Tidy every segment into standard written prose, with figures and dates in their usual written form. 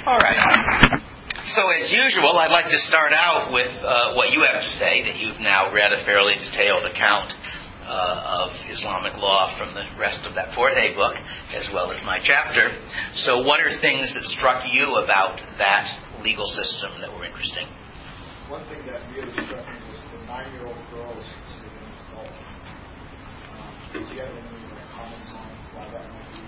All right. So as usual, I'd like to start out with what you have to say, that you've now read a fairly detailed account of Islamic law from the rest of that Forte book, as well as my chapter. So what are things that struck you about that legal system that were interesting? One thing that really struck me was the 9-year-old girl is considered an adult. Do you have any comments on why that might be?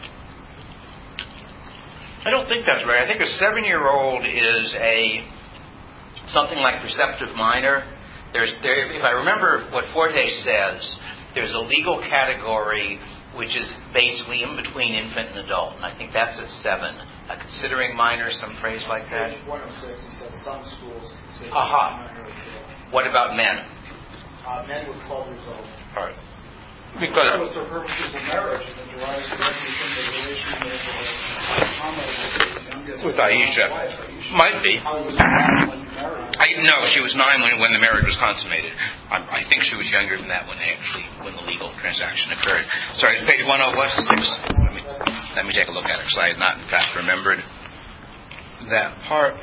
I don't think that's right. I think a 7-year-old is something like preceptive minor. If I remember what Forte says, there's a legal category which is basically in between infant and adult, and I think that's at 7. Considering minor, some phrase like that. Page 106, he says some schools consider minor adult. What about men? Men with 12 years old. All right. Because that was for purposes of marriage, and it derives directly from the relation of Muhammad with his youngest with Aisha. Might be. How was it when you married? No, she was 9 when the marriage was consummated. I think she was younger than that when the legal transaction occurred. Sorry, page 106. Let me take a look at it, because I had not, in fact, remembered that part.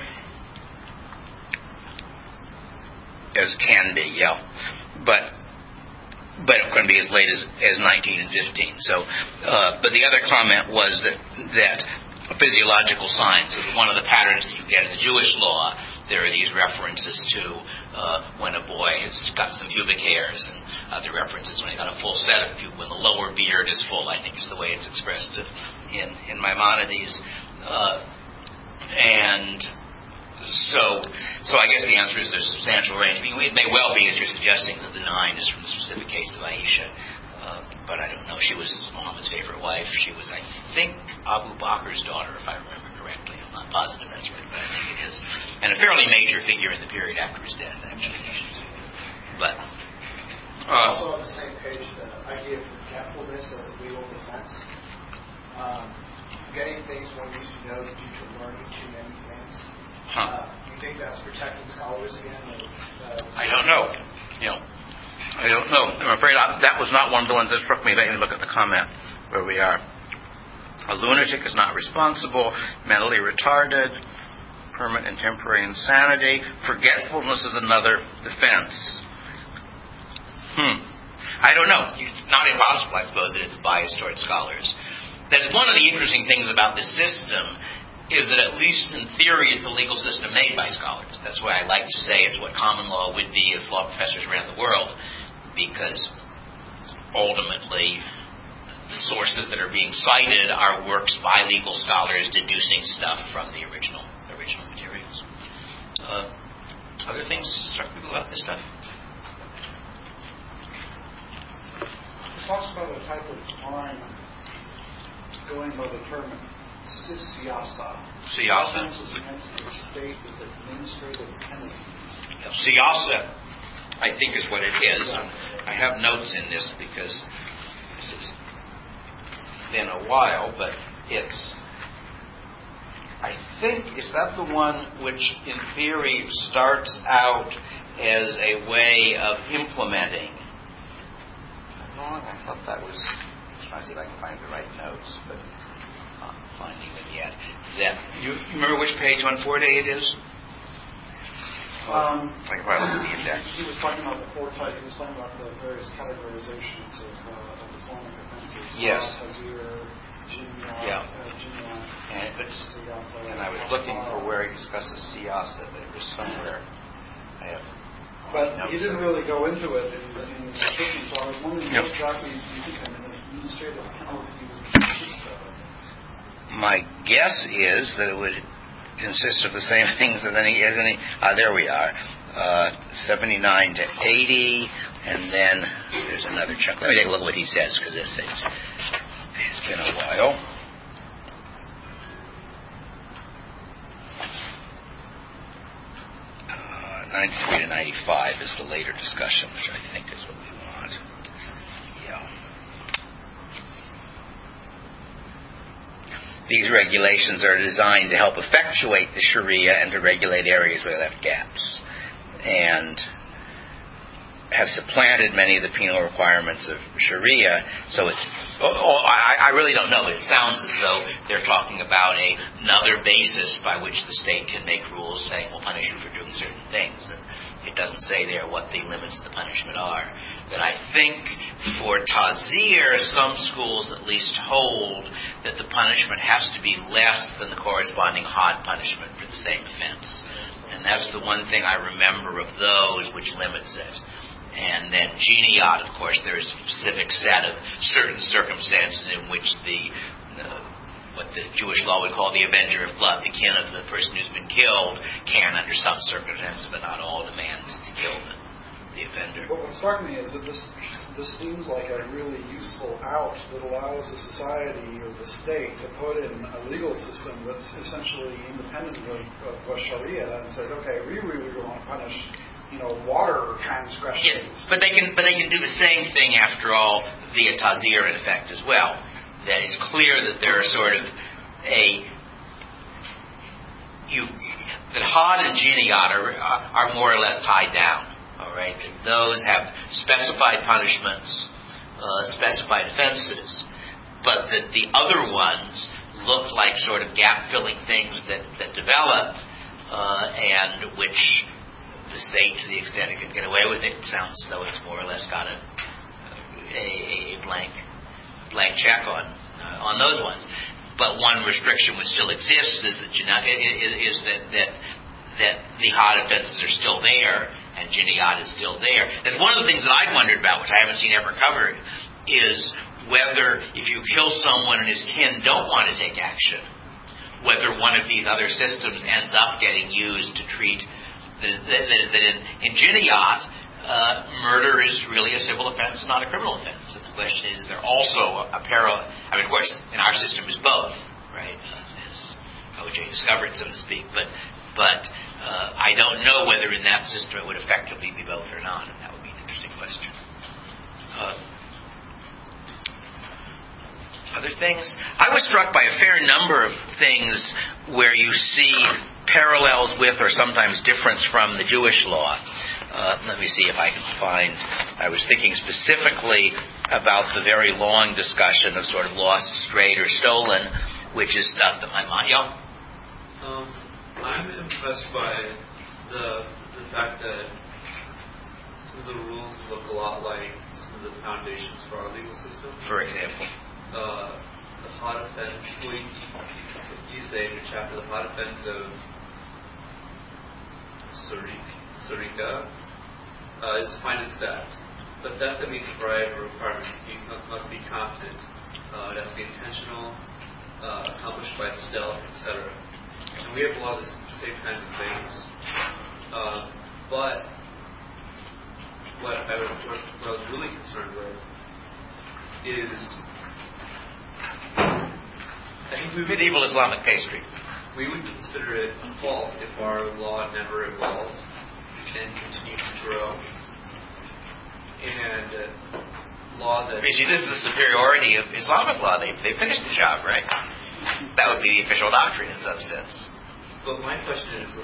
As can be, yeah. But it couldn't be as late as 19 and 15. So, but the other comment was that physiological signs, one of the patterns that you get in the Jewish law, there are these references to when a boy has got some pubic hairs, and other references when he's got a full set of when the lower beard is full, I think is the way it's expressed in Maimonides. And so I guess the answer is there's substantial range. I mean, it may well be, as you're suggesting, that the 9 is from the specific case of Aisha. But I don't know. She was Muhammad's favorite wife. She was, I think, Abu Bakr's daughter, if I remember correctly. I'm not positive that's right, but I think it is. And a fairly major figure in the period after his death, actually. But also on the same page, the idea of forgetfulness as a legal defense. Getting things one used to know due to learning too many things. You think that's protecting scholars again? I don't know. I don't know. I'm afraid that was not one of the ones that struck me. Let me look at the comment where we are. A lunatic is not responsible, mentally retarded, permanent and temporary insanity. Forgetfulness is another defense. I don't know. It's not impossible, I suppose, that it's biased towards scholars. That's one of the interesting things about this system, is that at least in theory it's a legal system made by scholars. That's why I like to say it's what common law would be if law professors ran the world, because ultimately the sources that are being cited are works by legal scholars deducing stuff from the original materials. Other things struck people about this stuff? It talks about a type of crime going by the term siyasa. Siyasa? Against the state with administrative penalties. Siyasa, I think, is what it is. I have notes in this because this has been a while, but I think, is that the one which in theory starts out as a way of implementing? I thought that was, I'm trying to see if I can find the right notes, but not finding them yet. You remember which page on Forte it is? I can probably look at the index. He was talking about the 4 types. He was talking about the various categorizations of Islamic offenses. Yes. Hazir, Yeah. And I was looking for where he discusses siyasa, but it was somewhere. But he didn't really go into it in his description, so I was wondering what exactly you think an administrative penalty was consist of. My guess is that it would consist of the same things as any. There we are, 79 to 80, and then there's another chunk. Let me take a look at what he says, because it's been a while. Uh, 93 to 95 is the later discussion, which I think is what we want. Yeah. These regulations are designed to help effectuate the Sharia and to regulate areas where they have gaps, and have supplanted many of the penal requirements of Sharia. So it's I really don't know, but it sounds as though they're talking about another basis by which the state can make rules saying we'll punish you for doing certain things. And it doesn't say there what the limits of the punishment are. But I think for Tazir, some schools at least hold that the punishment has to be less than the corresponding hard punishment for the same offense. And that's the one thing I remember of those which limits it. And then Jiniyat, of course, there is a specific set of certain circumstances in which what the Jewish law would call the avenger of blood, the kin of the person who's been killed, can, under some circumstances, but not all, demand to kill the offender. What struck me is that this seems like a really useful out that allows the society or the state to put in a legal system that's essentially independent of Sharia and say, okay, we really want to punish water transgressions. Yes, but they can do the same thing after all via Tazir in effect as well. That it's clear that there are sort of that Had and Jiniyat are more or less tied down. All right, that those have specified punishments, specified offenses, but that the other ones look like sort of gap-filling things that develop and which the state, to the extent it can get away with it, sounds as though it's more or less got a blank check on those ones. But one restriction would still exist is that the hard offenses are still there and Jiniyat is still there. That's one of the things that I've wondered about, which I haven't seen ever covered, is whether if you kill someone and his kin don't want to take action, whether one of these other systems ends up getting used to treat. That is that in Jiniyat, murder is really a civil offense and not a criminal offense. And the question is there also a parallel? I mean, of course, in our system is both, right? As O.J. discovered, so to speak. But I don't know whether in that system it would effectively be both or not, and that would be an interesting question. Other things? I was struck by a fair number of things where you see parallels with or sometimes difference from the Jewish law. Let me see if I can find. I was thinking specifically about the very long discussion of sort of lost, strayed, or stolen, which is stuff that my mind. I'm impressed by the fact that some of the rules look a lot like some of the foundations for our legal system. For example, the hot offense. You say in your chapter the hot offense of Sarika is defined as theft. But theft that meets a variety of requirements. These must be competent. It has to be intentional, accomplished by stealth, etc. And we have a lot of the same kinds of things. But what I was really concerned with is I think medieval Islamic pastry. We would consider it a fault if our law never evolved and continued to grow. And law that... You see, this is the superiority of Islamic law. They finished the job, right? That would be the official doctrine in some sense. But my question is,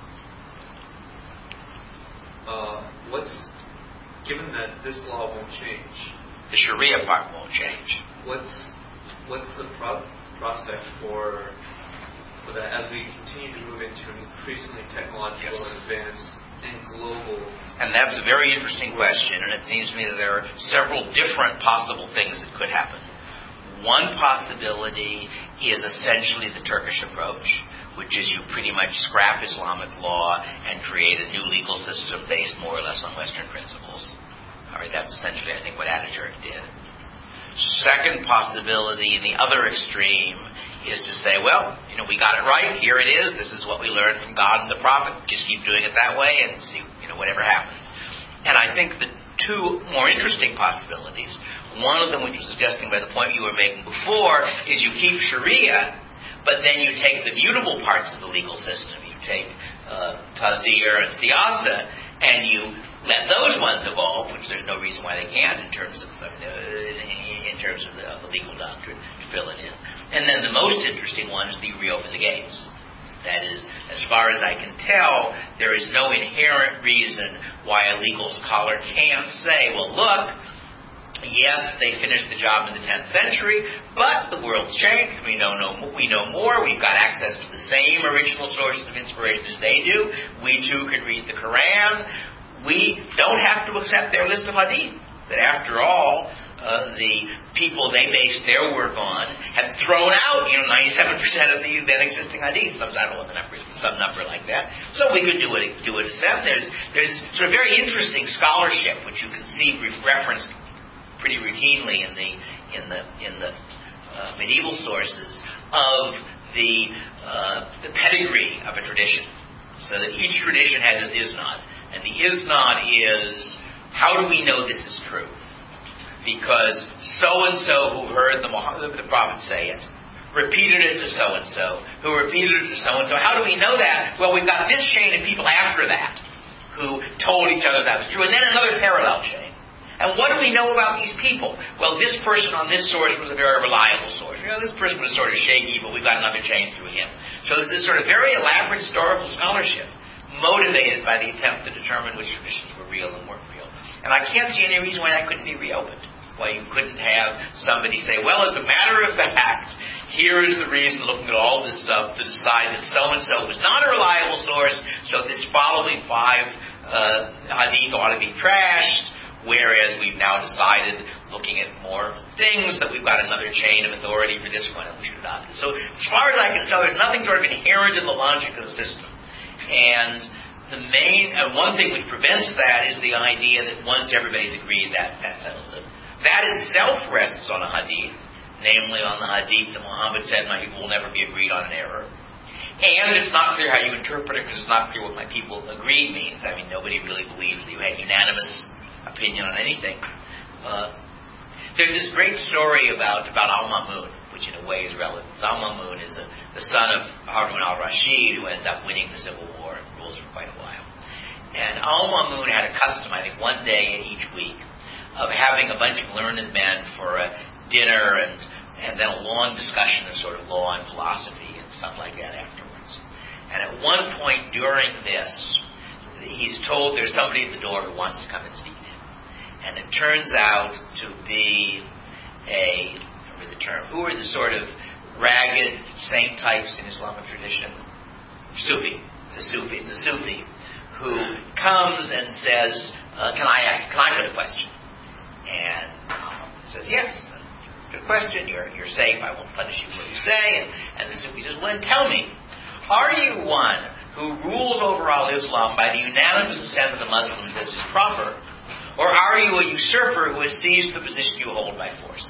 given that this law won't change... The Sharia part won't change. What's the prospect for that as we continue to move into an increasingly technological and advanced and global... And that's a very interesting question, and it seems to me that there are several different possible things that could happen. One possibility is essentially the Turkish approach, which is you pretty much scrap Islamic law and create a new legal system based more or less on Western principles. All right, that's essentially, I think, what Ataturk did. Second possibility, in the other extreme, is to say, well, we got it right. Here it is. This is what we learned from God and the Prophet. Just keep doing it that way and see, whatever happens. And I think the two more interesting possibilities, one of them, which was suggested by the point you were making before, is you keep Sharia, but then you take the mutable parts of the legal system. You take Tazir and Siyasa, and you let those ones evolve, which there's no reason why they can't in terms of the legal doctrine, to fill it in. And then the most interesting one is that you reopen the gates. That is, as far as I can tell, there is no inherent reason why a legal scholar can't say, well, look, Yes, they finished the job in the 10th century, but the world's changed. We know more. We've got access to the same original sources of inspiration as they do. We too can read the Quran. We don't have to accept their list of hadith. That after all, the people they based their work on had thrown out, 97% of the then existing hadith. I don't know what the number is, some number like that. So we could do it accept. There's sort of very interesting scholarship which you can see referenced pretty routinely in the medieval sources of the pedigree of a tradition, so that each tradition has its isnad, and the isnad is, how do we know this is true? Because so and so who heard the Prophet say it repeated it to so and so, who repeated it to so and so. How do we know that? Well, we've got this chain of people after that who told each other that was true, and then another parallel chain. And what do we know about these people? Well, this person on this source was a very reliable source. This person was sort of shaky, but we've got another chain through him. So there's this sort of very elaborate historical scholarship motivated by the attempt to determine which traditions were real and weren't real. And I can't see any reason why that couldn't be reopened. Why you couldn't have somebody say, well, as a matter of fact, here is the reason, looking at all this stuff, to decide that so-and-so was not a reliable source, so this following 5 hadith ought to be trashed. Whereas we've now decided, looking at more things, that we've got another chain of authority for this one and we should adopt it. So as far as I can tell, there's nothing sort of inherent in the logic of the system. And one thing which prevents that is the idea that once everybody's agreed, that settles it. That itself rests on a hadith, namely on the hadith that Muhammad said, my people will never be agreed on an error. And it's not clear how you interpret it, because it's not clear what my people agreed means. I mean, nobody really believes that you had unanimous opinion on anything. There's this great story about Al-Mamun, which in a way is relevant. Al-Mamun is the son of Harun al-Rashid, who ends up winning the civil war and rules for quite a while. And Al-Mamun had a custom, I think, one day in each week, of having a bunch of learned men for a dinner and then a long discussion of sort of law and philosophy and stuff like that afterwards. And at one point during this, he's told there's somebody at the door who wants to come and speak to him. And it turns out to be remember the term, who are the sort of ragged saint types in Islamic tradition? Sufi. It's a Sufi who comes and says, can I put a question? And he says, yes, good question. You're safe. I won't punish you for what you say. And the Sufi says, well, then tell me, are you one who rules over all Islam by the unanimous assent of the Muslims as is proper, or are you a usurper who has seized the position you hold by force?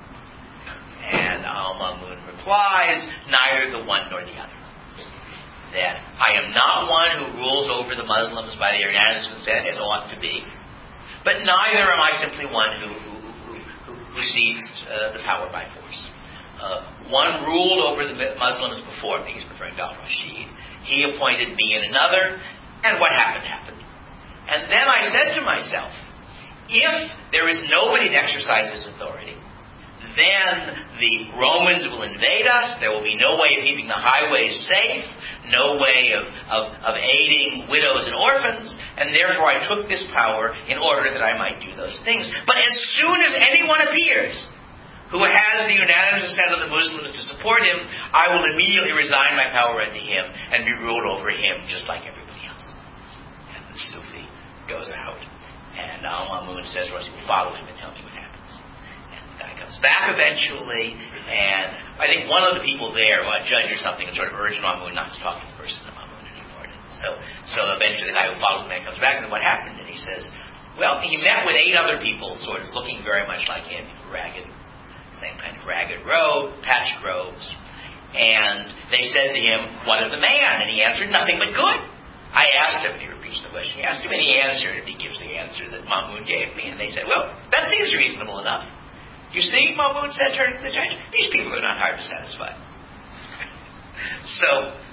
And Al-Mamun replies, neither the one nor the other. That I am not one who rules over the Muslims by their unanimous consent as ought to be, but neither am I simply one who seized the power by force. One ruled over the Muslims before me, he's referring to al-Rashid. He appointed me and another, and what happened. And then I said to myself, if there is nobody to exercise this authority, then the Romans will invade us. There will be no way of keeping the highways safe, no way of aiding widows and orphans, and therefore I took this power in order that I might do those things. But as soon as anyone appears who has the unanimous assent of the Muslims to support him, I will immediately resign my power unto him and be ruled over him just like everybody else. And the Sufi goes out, and Al-Mamun says, Rosie, will follow him and tell me what happens. And the guy comes back eventually, and I think one of the people there, a judge or something, sort of urged Al-Mamun not to talk to the person, and Al-Mamun ignored it. So eventually the guy who follows the man comes back, and what happened? And he says, well, he met with 8 other people, sort of looking very much like him, ragged, same kind of ragged robe, patched robes. And they said to him, what of the man? And he answered, nothing but good. I asked him, and he repeats the question, he asked him, and he answered, and he gives the answer that Mamun gave me. And they said, well, that seems reasonable enough. You see, Mamun said, turning to the judge, these people are not hard to satisfy. So,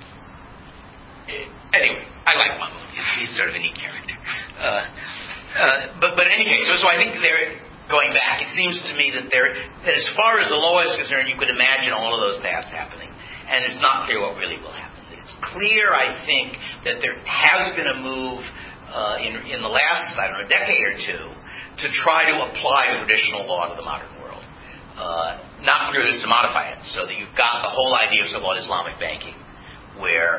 anyway, I like Mamun. He's sort of a neat character. But in any case, so I think they're going back. It seems to me that as far as the law is concerned, you could imagine all of those paths happening, and it's not clear what really will happen. It's clear, I think, that there has been a move in the last, decade or two, to try to apply traditional law to the modern world. Not clear this to modify it, so that you've got the whole idea of so-called Islamic banking, where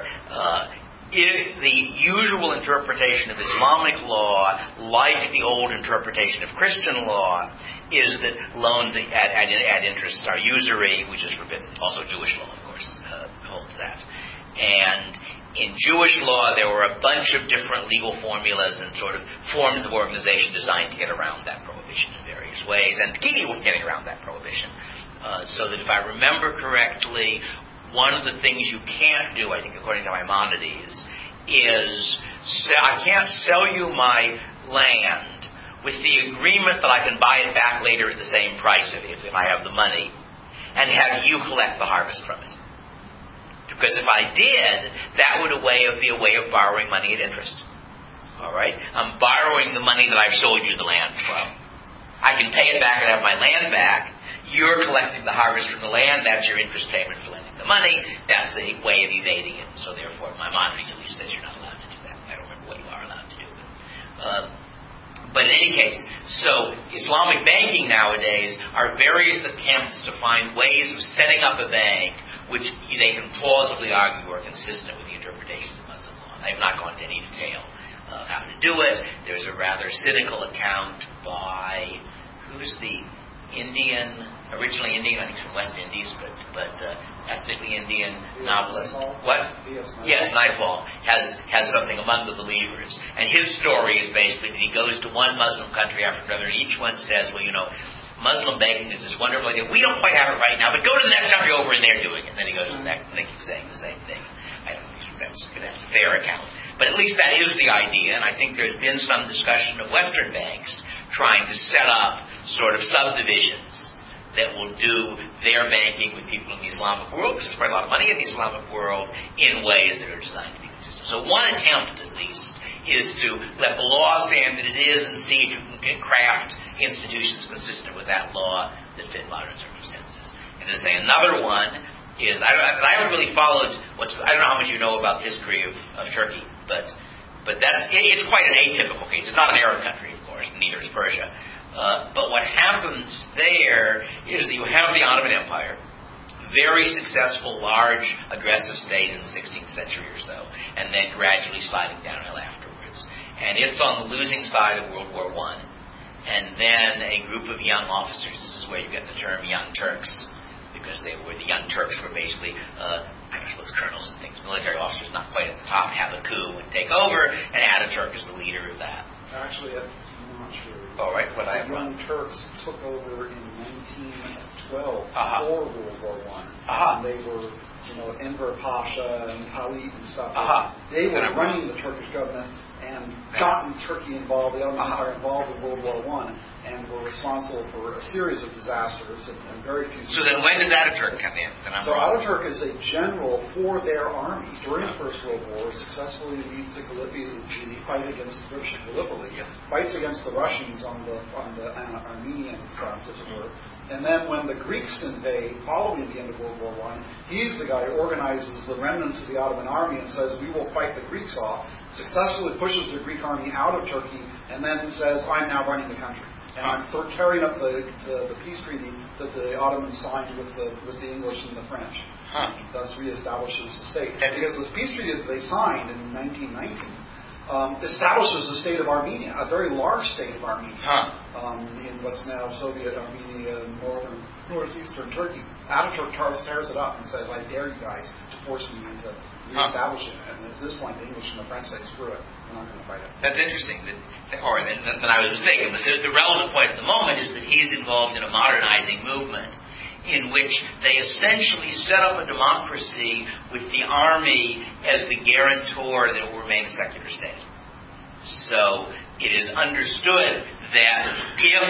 the usual interpretation of Islamic law, like the old interpretation of Christian law, is that loans at interest are usury, which is forbidden. Also Jewish law, of course, holds that. And in Jewish law, there were a bunch of different legal formulas and sort of forms of organization designed to get around that prohibition in various ways, and to keep people from getting around that prohibition. So that if I remember correctly, one of the things you can't do, I think according to Maimonides, is I can't sell you my land with the agreement that I can buy it back later at the same price if I have the money, and have you collect the harvest from it. Because if I did, that would be a way of borrowing money at interest. All right? I'm borrowing the money that I've sold you the land from. I can pay it back and have my land back. You're collecting the harvest from the land. That's your interest payment for lending the money. That's the way of evading it. So therefore, Maimonides at least says you're not allowed to do that. I don't remember what you are allowed to do. But in any case, so Islamic banking nowadays are various attempts to find ways of setting up a bank which they can plausibly argue are consistent with the interpretations of Muslim law. I have not gone into any detail of how to do it. There's a rather cynical account by, who's the originally Indian, I think from West Indies, but ethnically Indian novelist. What? Yes, Naipaul has something among the believers. And his story is basically that he goes to one Muslim country after another, and each one says, well, Muslim banking is this wonderful idea. We don't quite have it right now, but go to the next country over and they're doing it. And then he goes to the next, and they keep saying the same thing. I don't think that's a fair account. But at least that is the idea, and I think there's been some discussion of Western banks trying to set up sort of subdivisions that will do their banking with people in the Islamic world, because there's quite a lot of money in the Islamic world, in ways that are designed to be consistent. So one attempt, at least, is to let the law stand that it is and see if you can craft institutions consistent with that law that fit modern circumstances. And to say another one is, I haven't really followed I don't know how much you know about the history of Turkey, but it's quite an atypical case. It's not an Arab country, of course, neither is Persia. But what happens there is that you have the Ottoman Empire, very successful, large, aggressive state in the 16th century or so, and then gradually sliding downhill afterwards. And it's on the losing side of World War I. And then a group of young officers, this is where you get the term Young Turks, because the Young Turks were basically, I suppose, colonels and things, military officers not quite at the top, have a coup and take over, and Ataturk is the leader of that. Actually, I'm not sure. All right, the Young Turks took over in 1912 before World War I. And they were, Enver Pasha and Talit and stuff. They were running the Turkish government and gotten Turkey involved, the Ottoman Empire involved in World War I, and were responsible for a series of disasters and very few. So then when does Ataturk come in? Ataturk is a general for their army during the First World War, successfully leads the fight against the British in Gallipoli, fights against the Russians on the Armenian front, as it were. And then when the Greeks invade, following the end of World War I, he's the guy who organizes the remnants of the Ottoman army and says, we will fight the Greeks off, successfully pushes the Greek army out of Turkey, and then says, I'm now running the country. And I'm carrying up the peace treaty that the Ottomans signed with the English and the French. Thus reestablishes the state. Because the peace treaty that they signed in 1919 establishes the state of Armenia, a very large state of Armenia, in what's now Soviet Armenia and northeastern Turkey. Ataturk tears it up and says, I dare you guys to force me into reestablishing it. And at this point, the English and the French say, screw it, we're not going to fight it. That's interesting. Then I was mistaken. But the relevant point at the moment is that he's involved in a modernizing movement in which they essentially set up a democracy with the army as the guarantor that it will remain a secular state. So it is understood that if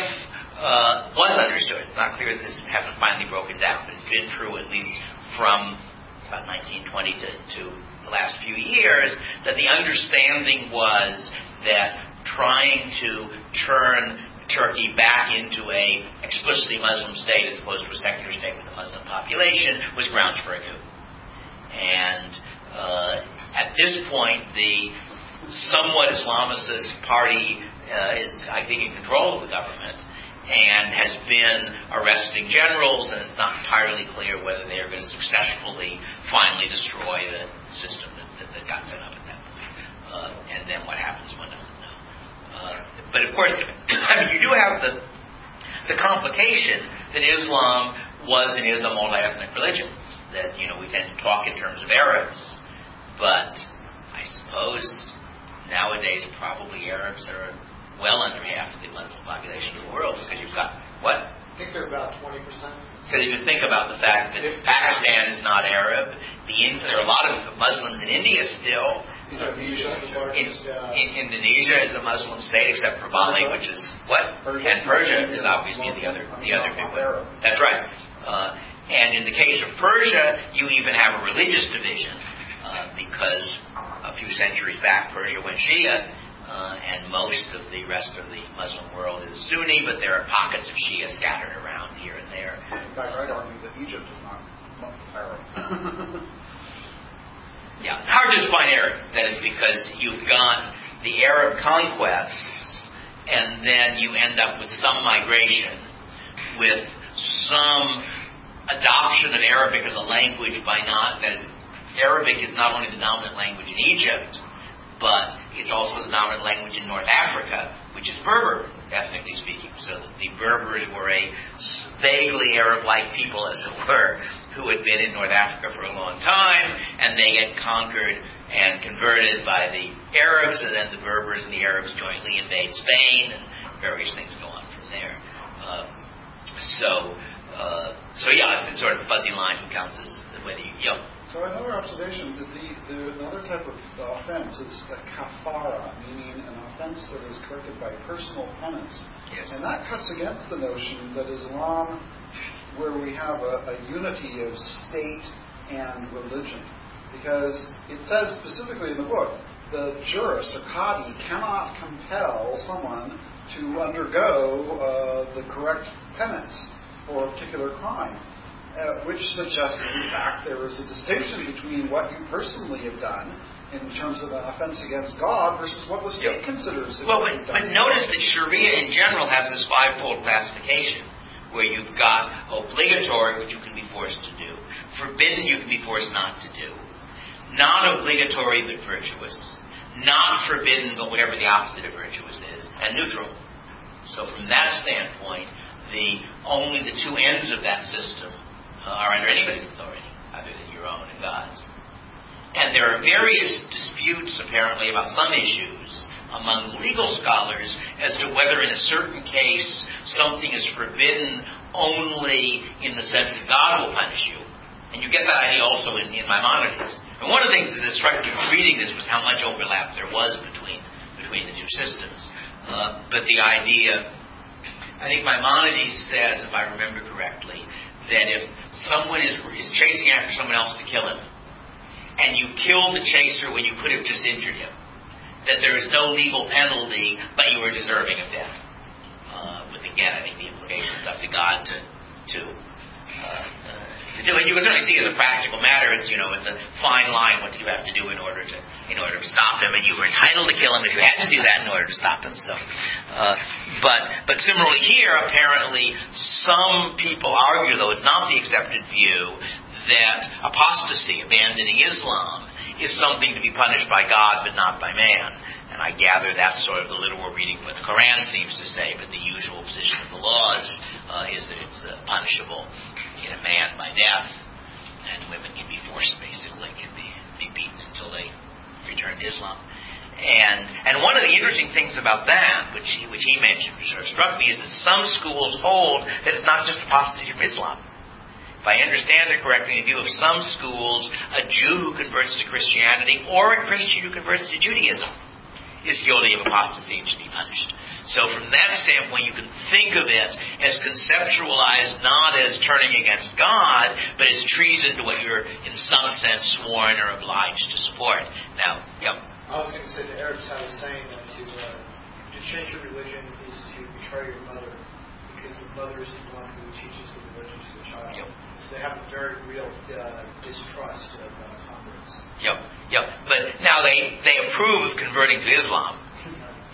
it's not clear that this hasn't finally broken down, but it's been true at least from about 1920 to the last few years, that the understanding was that trying to turn Turkey back into a explicitly Muslim state as opposed to a secular state with a Muslim population was grounds for a coup. And at this point, the somewhat Islamicist party is, I think, in control of the government and has been arresting generals, and it's not entirely clear whether they are going to successfully finally destroy the system that got set up at that point. And then what happens, one doesn't know. But of course, you do have the complication that Islam was and is a multi-ethnic religion. That, we tend to talk in terms of Arabs, but I suppose nowadays probably Arabs are well under half the Muslim population of the world, because you've got, what? I think they're about 20%. Because if you think about the fact that Pakistan is not Arab, there are a lot of Muslims in India still. Indonesia is the largest. Indonesia is a Muslim state, except for Bali, which is what? And Persia is obviously the other big one. That's right. And in the case of Persia, you even have a religious division, because a few centuries back, Persia went Shia. And most of the rest of the Muslim world is Sunni, but there are pockets of Shia scattered around here and there. In fact, I'd argue that Egypt is not Arab. Yeah, it's hard to define Arab. That is because you've got the Arab conquests, and then you end up with some migration, with some adoption of Arabic as a language Arabic is not only the dominant language in Egypt, but it's also the dominant language in North Africa, which is Berber, ethnically speaking. So the Berbers were a vaguely Arab-like people, as it were, who had been in North Africa for a long time, and they get conquered and converted by the Arabs, and then the Berbers and the Arabs jointly invade Spain, and various things go on from there. So it's sort of a fuzzy line who counts as whether you. So another observation, another type of offense is a kafara, meaning an offense that is corrected by personal penance. Yes. And that cuts against the notion that Islam, where we have a unity of state and religion. Because it says specifically in the book, the jurist or qadi cannot compel someone to undergo the correct penance for a particular crime. Which suggests that, in fact, there is a distinction between what you personally have done in terms of an offense against God versus what the state considers. Well, but notice that Sharia in general has this five-fold classification, where you've got obligatory, which you can be forced to do, forbidden, you can be forced not to do, not obligatory but virtuous, not forbidden but whatever the opposite of virtuous is, and neutral. So from that standpoint, only the two ends of that system are under anybody's authority, other than your own and God's. And there are various disputes, apparently, about some issues among legal scholars as to whether in a certain case something is forbidden only in the sense that God will punish you. And you get that idea also in Maimonides. And one of the things that struck me reading this was how much overlap there was between the two systems. But the idea, I think Maimonides says, if I remember correctly, that if someone is chasing after someone else to kill him, and you kill the chaser when you could have just injured him, that there is no legal penalty, but you are deserving of death. With, again, I think the implication is up to God to do it. You can certainly see as a practical matter, it's a fine line. What did you have to do in order to stop him? And you were entitled to kill him if you had to do that in order to stop him. So, but similarly here, apparently, some people argue, though it's not the accepted view, that apostasy, abandoning Islam, is something to be punished by God but not by man. And I gather that's sort of the literal reading what the Quran seems to say, but the usual position of the laws is that it's punishable in a man by death, and women can be forced, basically, can be beaten until they return to Islam. And one of the interesting things about that, which he mentioned, which sort of struck me, is that some schools hold that it's not just apostasy from Islam. If I understand it correctly, in view of some schools, a Jew who converts to Christianity or a Christian who converts to Judaism is guilty of apostasy and should be punished. So from that standpoint, you can think of it as conceptualized not as turning against God, but as treason to what you're, in some sense, sworn or obliged to support. Now, I was going to say the Arabs have a saying that to change your religion is to betray your mother, because the mother is the one who teaches the religion to the child. So they have a very real distrust of converts. But now they approve of converting to Islam.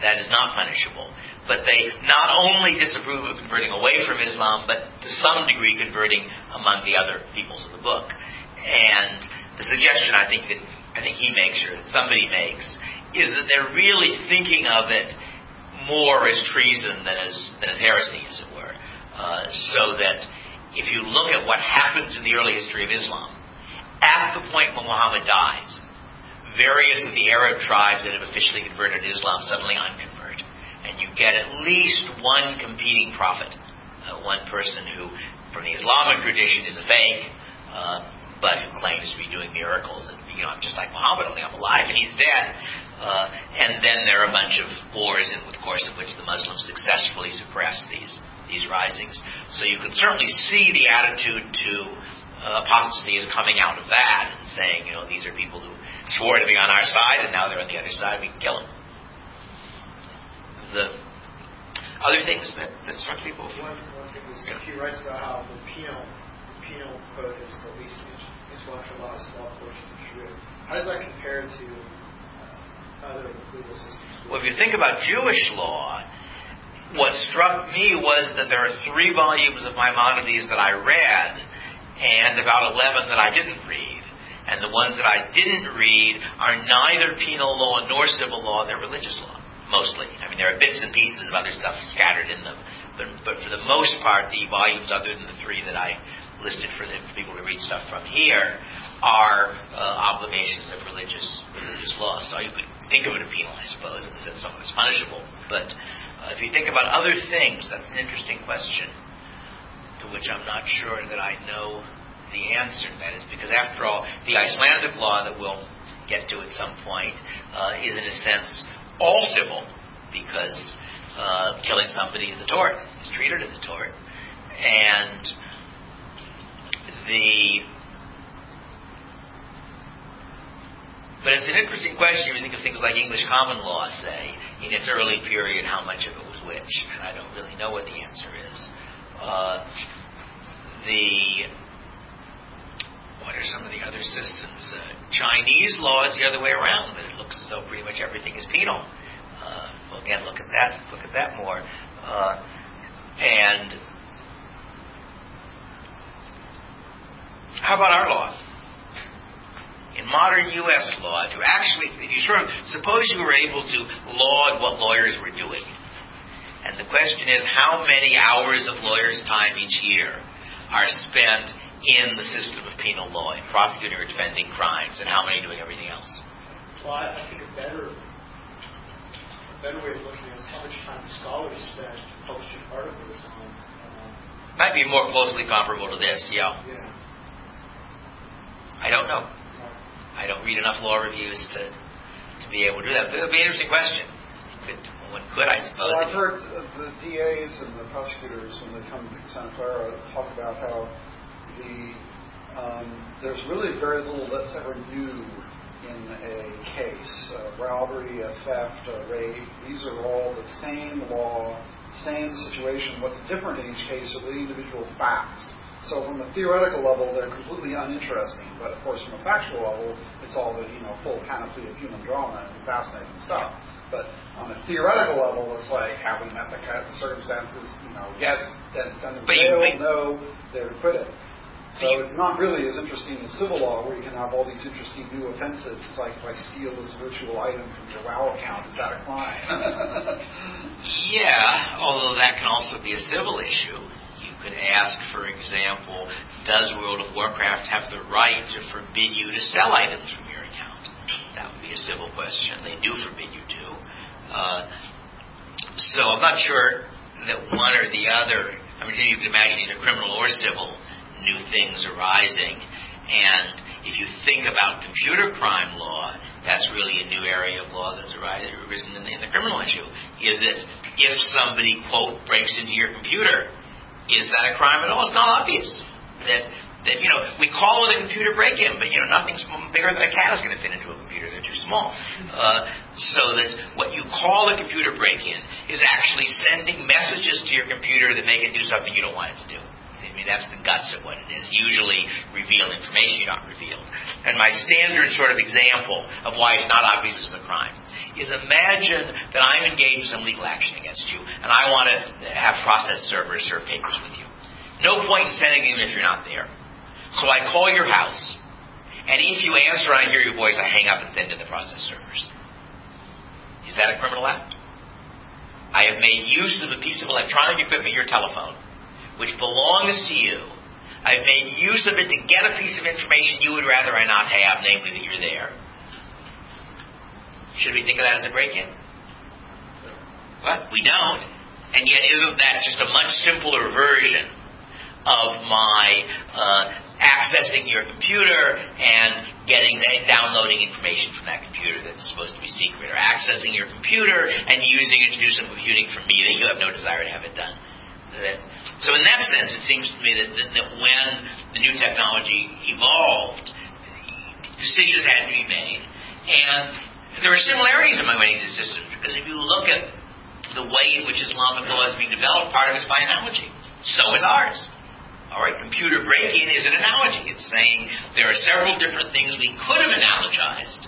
that is not punishable. But they not only disapprove of converting away from Islam, but to some degree converting among the other peoples of the book. And the suggestion I think he makes, or that somebody makes, is that they're really thinking of it more as treason than as heresy, as it were. So that if you look at what happens in the early history of Islam, at the point when Muhammad dies, various of the Arab tribes that have officially converted to Islam suddenly unconvert. And you get at least one competing prophet, one person who, from the Islamic tradition, is a fake, but who claims to be doing miracles. And, I'm just like Muhammad, only I'm alive and he's dead. And then there are a bunch of wars in the course of which the Muslims successfully suppress these risings. So you can certainly see the attitude to apostasy is coming out of that and saying, these are people who swore to be on our side and now they're on the other side, we can kill them. The other things that struck people. One thing was he writes about how the penal code is the least intellectual law portions of Sharia. How does that compare to other legal systems? Well, if you think about Jewish law, what struck me was that there are 3 volumes of Maimonides that I read and about 11 that I didn't read. And the ones that I didn't read are neither penal law nor civil law, they're religious law. Mostly. I mean, there are bits and pieces of other stuff scattered in them. But for the most part, the volumes other than the 3 that I listed for people to read stuff from here are obligations of religious law. So you could think of it as penal, I suppose, in the sense something is punishable. But if you think about other things, that's an interesting question to which I'm not sure that I know the answer. That is because, after all, the Icelandic law that we'll get to at some point is, in a sense, all civil, because killing somebody is a tort. It's treated as a tort. And but it's an interesting question if you think of things like English common law, say, in its early period, how much of it was which. And I don't really know what the answer is. What are some of the other systems? Chinese law is the other way around, that it looks as though pretty much everything is penal. Well, again, look at that more. And how about our law? In modern U.S. law, if you suppose you were able to laud what lawyers were doing, and the question is, how many hours of lawyers' time each year are spent in the system of penal law, in prosecuting or defending crimes, and how many doing everything else? Well, I think a better way of looking at it is how much time scholars spend publishing articles on. Might be more closely comparable to this, yeah. I don't know. I don't read enough law reviews to be able to do that. But it would be an interesting question. One could, I suppose. Well, I've heard the DAs and the prosecutors, when they come to Santa Clara, talk about how there's really very little that's ever new in a case. Robbery, a theft, a rape, these are all the same law, same situation. What's different in each case are the individual facts. So from a theoretical level, they're completely uninteresting. But of course, from a factual level, it's all the full panoply of human drama and fascinating stuff. But on a theoretical level, it's like, have we met the circumstances? Yes, then send them to jail. No, they're acquitted. So it's not really as interesting as civil law, where you can have all these interesting new offenses. It's like, if I steal this virtual item from your WoW account, is that a crime? Yeah, although that can also be a civil issue. You could ask, for example, does World of Warcraft have the right to forbid you to sell items from your account? That would be a civil question. They do forbid you to. So I'm not sure that one or the other, you can imagine either criminal or civil new things arising. And if you think about computer crime law, that's really a new area of law that's arisen in the criminal issue. Is it, if somebody, quote, breaks into your computer, is that a crime at all? It's not obvious. That we call it a computer break-in, but nothing's bigger than a cat is going to fit into a computer. They're too small. So that what you call a computer break-in is actually sending messages to your computer that make it do something you don't want it to do. That's the guts of what it is. Usually reveal information you don't reveal. And my standard sort of example of why it's not obvious is a crime is imagine that I'm engaged in some legal action against you, and I want to have process servers serve papers with you. No point in sending them if you're not there. So I call your house, and if you answer and I hear your voice, I hang up and send in the process servers. Is that a criminal act? I have made use of a piece of electronic equipment, your telephone, which belongs to you. I've made use of it to get a piece of information you would rather I not have, namely that you're there. Should we think of that as a break-in? Well, we don't. And yet isn't that just a much simpler version of my accessing your computer and downloading information from that computer that's supposed to be secret, or accessing your computer and using it to do some computing for me that you have no desire to have it done? So in that sense, it seems to me that when the new technology evolved, decisions had to be made. And there are similarities among many of these systems, because if you look at the way in which Islamic law is being developed, part of it is by analogy. So is ours. All right, computer break-in is an analogy. It's saying there are several different things we could have analogized,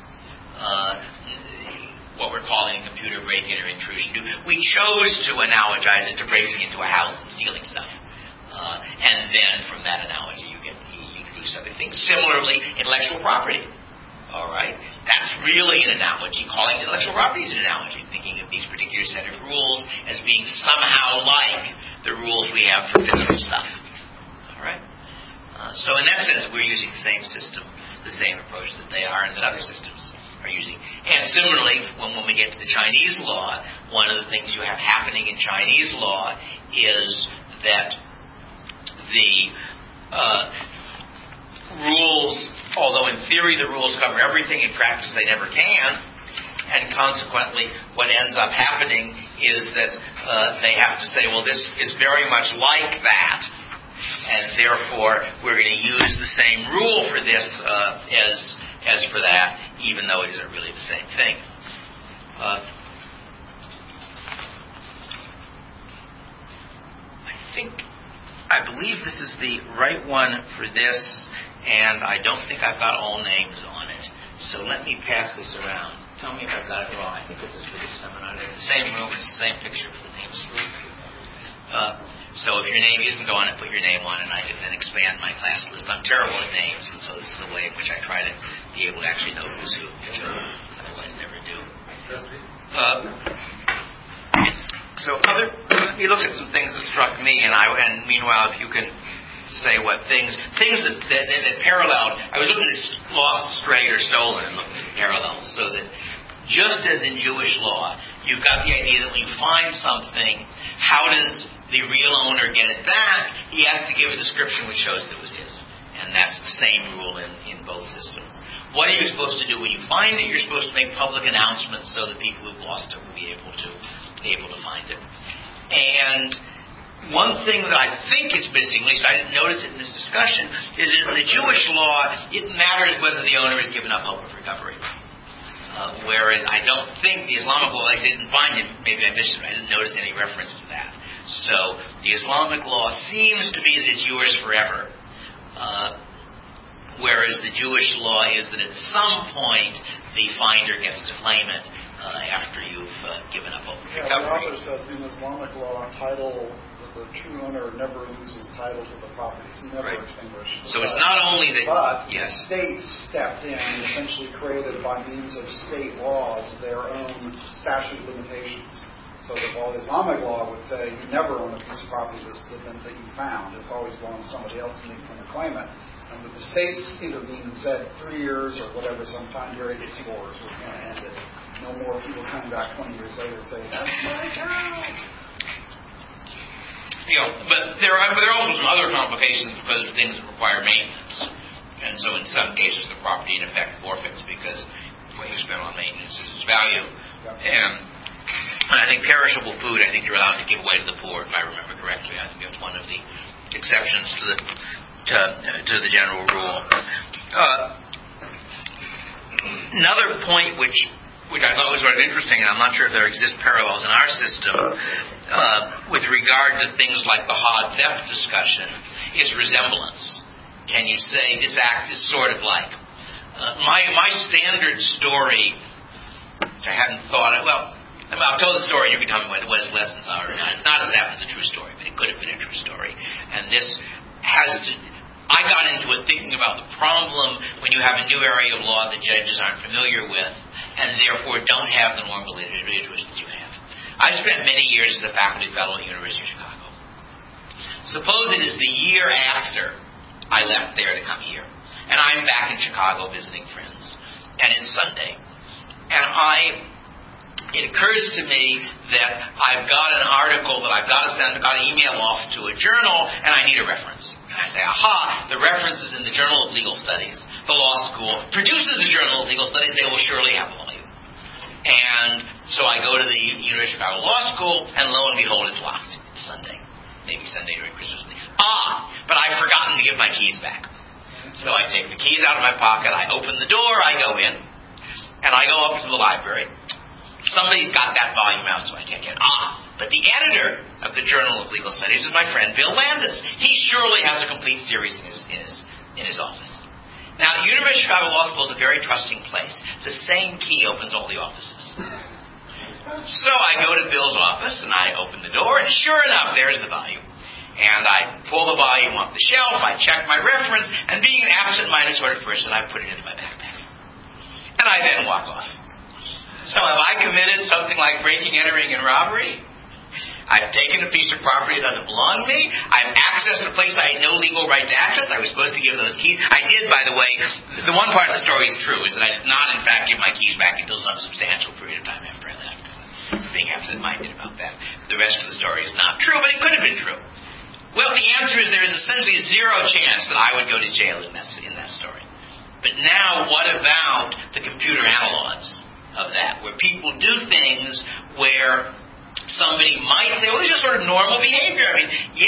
what we're calling a computer break-in or intrusion. We chose to analogize it to breaking into a house and stealing stuff. And then from that analogy, you deduce other things. Similarly, intellectual property. All right? That's really an analogy. Calling intellectual property is an analogy. Thinking of these particular set of rules as being somehow like the rules we have for physical stuff. All right? So in that sense, we're using the same system, the same approach that they are and that other systems are using. And similarly, when we get to the Chinese law, one of the things you have happening in Chinese law is that the rules, although in theory the rules cover everything, in practice they never can, and consequently what ends up happening is that they have to say, well, this is very much like that, and therefore we're going to use the same rule for this as for that, even though it isn't really the same thing. I believe this is the right one for this, and I don't think I've got all names on it. So let me pass this around. Tell me if I've got it wrong. I think this is for this seminar. They're in the same room, it's the same picture for the names. So if your name isn't on it, put your name on it, and I can then expand my class list. I'm terrible at names, and so this is a way in which I try to be able to actually know who's who, which I otherwise never do. Let me look at some things that struck me, and meanwhile, if you can say what things that paralleled. I was looking at lost, strayed, or stolen, and looked at parallels, so that just as in Jewish law, you've got the idea that when you find something, how does the real owner get it back? He has to give a description which shows that it was his. And that's the same rule in both systems. What are you supposed to do when you find it? You're supposed to make public announcements so that people who've lost it will be able to find it. And one thing that I think is missing, at least I didn't notice it in this discussion, is that in the Jewish law, it matters whether the owner has given up hope of recovery. Whereas I don't think the Islamic law, I didn't find it, maybe I missed it, I didn't notice any reference to that. So the Islamic law seems to be that it's yours forever, whereas the Jewish law is that at some point the finder gets to claim it after you've given up hope of recovery. The author says in Islamic law, the true owner never loses title to the property. It's never extinguished. So it's not only that... But the state stepped in and essentially created, by means of state laws, their own statute of limitations. So that while the Islamic law would say you never own a piece of property that you found, it's always belongs to somebody else and you can claim it. And with the states intervened and said 3 years or whatever, some time period, it's yours. We're going to end it. No more people coming back 20 years later and saying, that's my cow. But there are also some other complications because of things that require maintenance. And so in some cases the property in effect forfeits because what you spend on maintenance is its value. Yep. And I think perishable food, I think you're allowed to give away to the poor, if I remember correctly. I think that's one of the exceptions to the general rule. Another point which I thought was sort of interesting, and I'm not sure if there exist parallels in our system, with regard to things like the Hod theft discussion, is resemblance. Can you say this act is sort of like? My standard story which I hadn't thought of. Well, I'll tell the story, you can tell me what lessons are or not. It's not as that was a true story, but it could have been a true story. And this I got into it thinking about the problem when you have a new area of law that judges aren't familiar with, and therefore don't have the normal literature that you have. I spent many years as a faculty fellow at the University of Chicago. Suppose it is the year after I left there to come here, and I'm back in Chicago visiting friends, and it's Sunday, and it occurs to me that I've got an article that I've got to email off to a journal, and I need a reference. And I say, aha, the reference is in the Journal of Legal Studies. The law school produces a Journal of Legal Studies. They will surely have a volume. And so I go to the University of Chicago Law School, and lo and behold, it's locked. It's Sunday. Maybe Sunday during Christmas week. But I've forgotten to give my keys back. So I take the keys out of my pocket, I open the door, I go in, and I go up to the library. Somebody's got that volume out, so I can't get it. But the editor of the Journal of Legal Studies is my friend Bill Landis. He surely has a complete series in his office. Now, the University of Chicago Law School is a very trusting place. The same key opens all the offices. So I go to Bill's office, and I open the door, and sure enough, there's the volume. And I pull the volume off the shelf, I check my reference, and being an absent-minded sort of person, I put it into my backpack. And I then walk off. So have I committed something like breaking, entering, and robbery? I've taken a piece of property that doesn't belong to me. I've accessed a place I had no legal right to access. I was supposed to give those keys. I did, by the way. The one part of the story is true, is that I did not, in fact, give my keys back until some substantial period of time after I left, because I was being absent-minded about that. The rest of the story is not true, but it could have been true. Well, the answer is there is essentially zero chance that I would go to jail in that story. But now, what about the computer analogs of that, where people do things where somebody might say, well, this is just sort of normal behavior. I mean,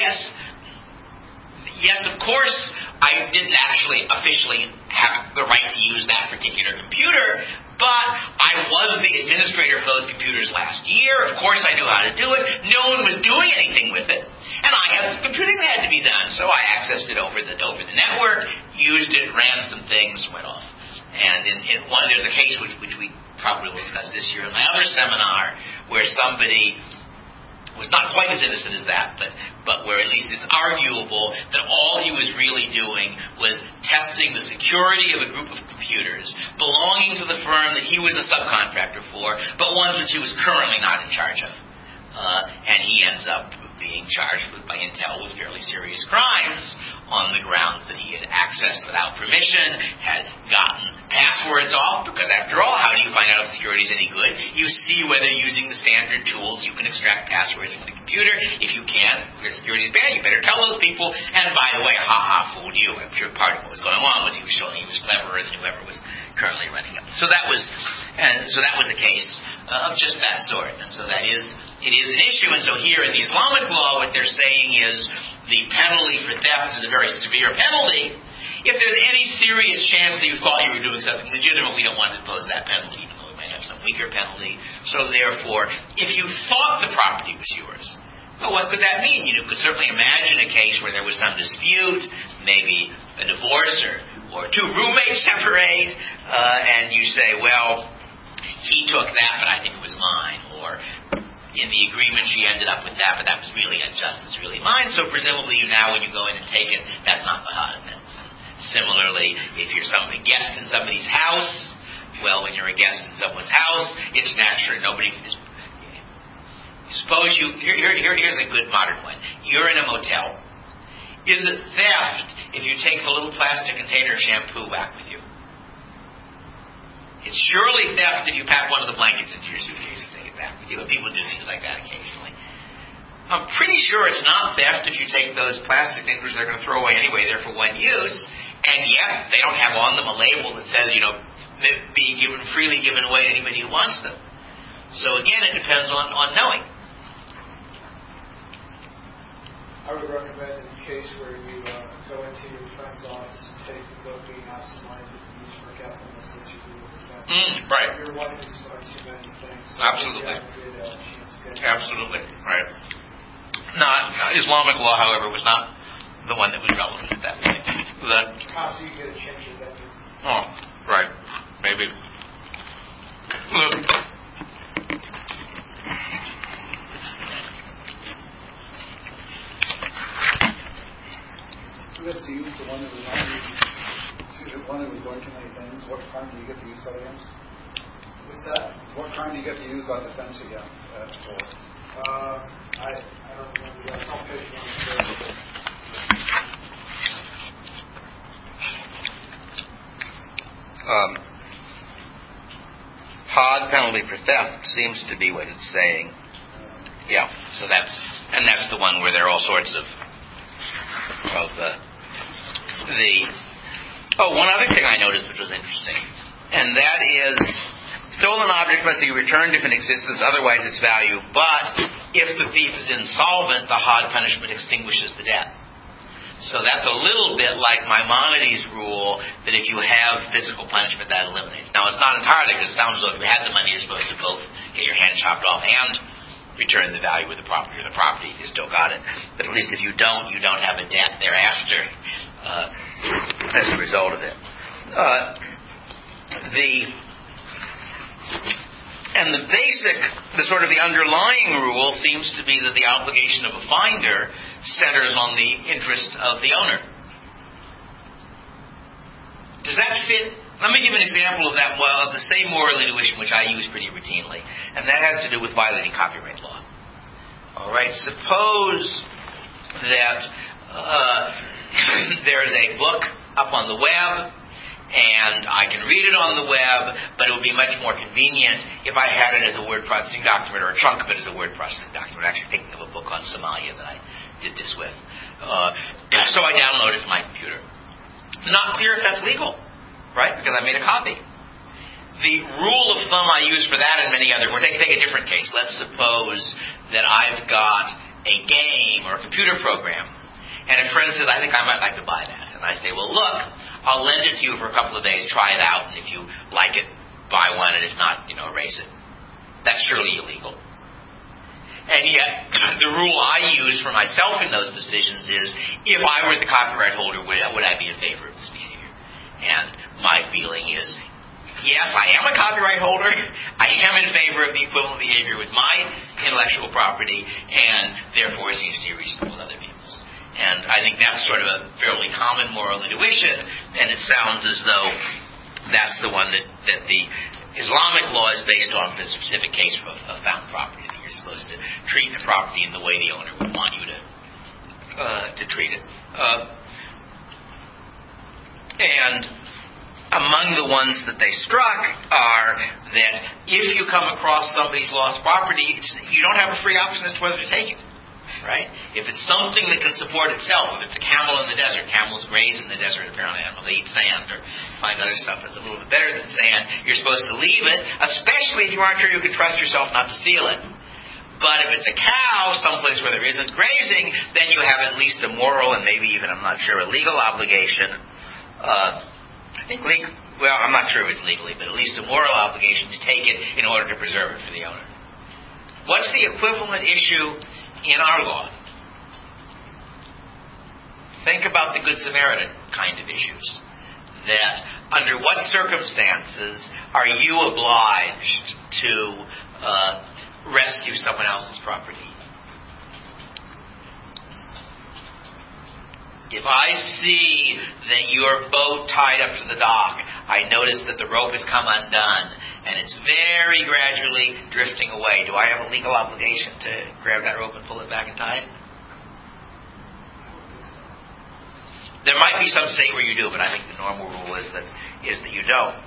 yes, of course, I didn't actually officially have the right to use that particular computer, but I was the administrator for those computers last year. Of course, I knew how to do it. No one was doing anything with it, and I had some computing that had to be done, so I accessed it over the network, used it, ran some things, went off. And in one, there's a case which we probably will discuss this year in my other seminar, where somebody was not quite as innocent as that, but where at least it's arguable that all he was really doing was testing the security of a group of computers belonging to the firm that he was a subcontractor for, but ones which he was currently not in charge of. And he ends up being charged by Intel with fairly serious crimes on the grounds that he had accessed without permission, had gotten passwords off, because after all, how do you find out if security is any good? You see whether using the standard tools you can extract passwords from the computer. If you can, if your security is bad, you better tell those people. And by the way, fooled you. I'm sure part of what was going on was he was showing he was cleverer than whoever was currently running it. So that was a case of just that sort. And so it is an issue. And so here in the Islamic law, what they're saying is the penalty for theft is a very severe penalty. If there's any serious chance that you thought you were doing something legitimate, we don't want to impose that penalty, even though we might have some weaker penalty. So therefore, if you thought the property was yours, well, what could that mean? You could certainly imagine a case where there was some dispute, maybe a divorce or two roommates separate, and you say, well, he took that, but I think it was mine, or in the agreement she ended up with that, but that was really unjust, it's really mine, so presumably now when you go in and take it, that's not bahad offense. Similarly, if you're a guest in somebody's house, well, when you're a guest in someone's house, it's natural, here's a good modern one. You're in a motel. Is it theft if you take the little plastic container of shampoo back with you? It's surely theft if you pack one of the blankets into your suitcase and take it back with you. And people do things like that occasionally. I'm pretty sure it's not theft if you take those plastic things which they're going to throw away anyway, they're for one use, and yet they don't have on them a label that says, freely given away to anybody who wants them. So again, it depends on knowing. I would recommend in the case where you go into your friend's office and take the book being absent-minded and use forgetfulness as your rule of defense. Right. Your wife is too many things. So absolutely. You have a good chance of getting absolutely. Right. Islamic law, however, was not the one that was relevant at that point. Perhaps you get a change of that. Oh, right. Maybe. Look, what crime do you get to use that against? What's that? What crime do you get to use that defense against? I don't remember. That's on page 1. Hod penalty for theft seems to be what it's saying. Yeah, so that's the one where there are all sorts of one other thing I noticed which was interesting, and that is stolen object must be returned if it exists, otherwise its value, but if the thief is insolvent, the Hod punishment extinguishes the debt. So that's a little bit like Maimonides' rule that if you have physical punishment, that eliminates. Now, it's not entirely, because it sounds like if you had the money, you're supposed to both get your hand chopped off and return the value of the property, or the property if you still got it. But at least if you don't have a debt thereafter as a result of it. The underlying rule seems to be that the obligation of a finder centers on the interest of the owner. Does that fit? Let me give an example of that, of the same moral intuition which I use pretty routinely, and that has to do with violating copyright law. All right, suppose that there's a book up on the web, and I can read it on the web, but it would be much more convenient if I had it as a word processing document, or a chunk of it as a word processing document. I'm actually thinking of a book on Somalia that I did this with. So I download it to my computer. Not clear if that's legal, right? Because I made a copy. The rule of thumb I use for that and many other, we're taking a different case. Let's suppose that I've got a game or a computer program, and a friend says, I think I might like to buy that. And I say, well, look, I'll lend it to you for a couple of days, try it out, and if you like it, buy one, and if not, erase it. That's surely illegal. And yet, the rule I use for myself in those decisions is, if I were the copyright holder, would I be in favor of this behavior? And my feeling is, yes, I am a copyright holder. I am in favor of the equivalent behavior with my intellectual property, and therefore it seems to be reasonable with other people's. And I think that's sort of a fairly common moral intuition, and it sounds as though that's the one that the Islamic law is based on, the specific case of found property, that you're supposed to treat the property in the way the owner would want you to treat it. And among the ones that they struck are that if you come across somebody's lost property, you don't have a free option as to whether to take it. Right? If it's something that can support itself, if it's a camel in the desert, camels graze in the desert, apparently animal, they eat sand or find other stuff that's a little bit better than sand, you're supposed to leave it, especially if you aren't sure you can trust yourself not to steal it. But if it's a cow, someplace where there isn't grazing, then you have at least a moral and maybe even, I'm not sure, a legal obligation. I'm not sure if it's legally, but at least a moral obligation to take it in order to preserve it for the owner. What's the equivalent issue in our law? Think about the Good Samaritan kind of issues. That under what circumstances are you obliged to rescue someone else's property? If I see that your boat tied up to the dock, I notice that the rope has come undone, and it's very gradually drifting away. Do I have a legal obligation to grab that rope and pull it back and tie it? There might be some state where you do, but I think the normal rule is that you don't.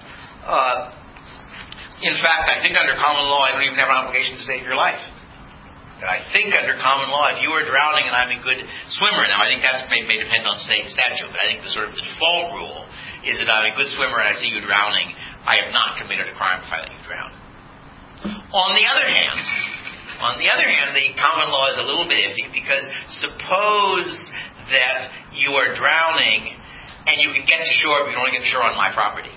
In fact, I think under common law, I don't even have an obligation to save your life. But I think under common law, if you are drowning and I'm a good swimmer, now I think that's may depend on state statute, but I think the default rule is that I'm a good swimmer and I see you drowning, I have not committed a crime if I let you drown. On the other hand, the common law is a little bit iffy, because suppose that you are drowning and you can get to shore, but you can only get to shore on my property.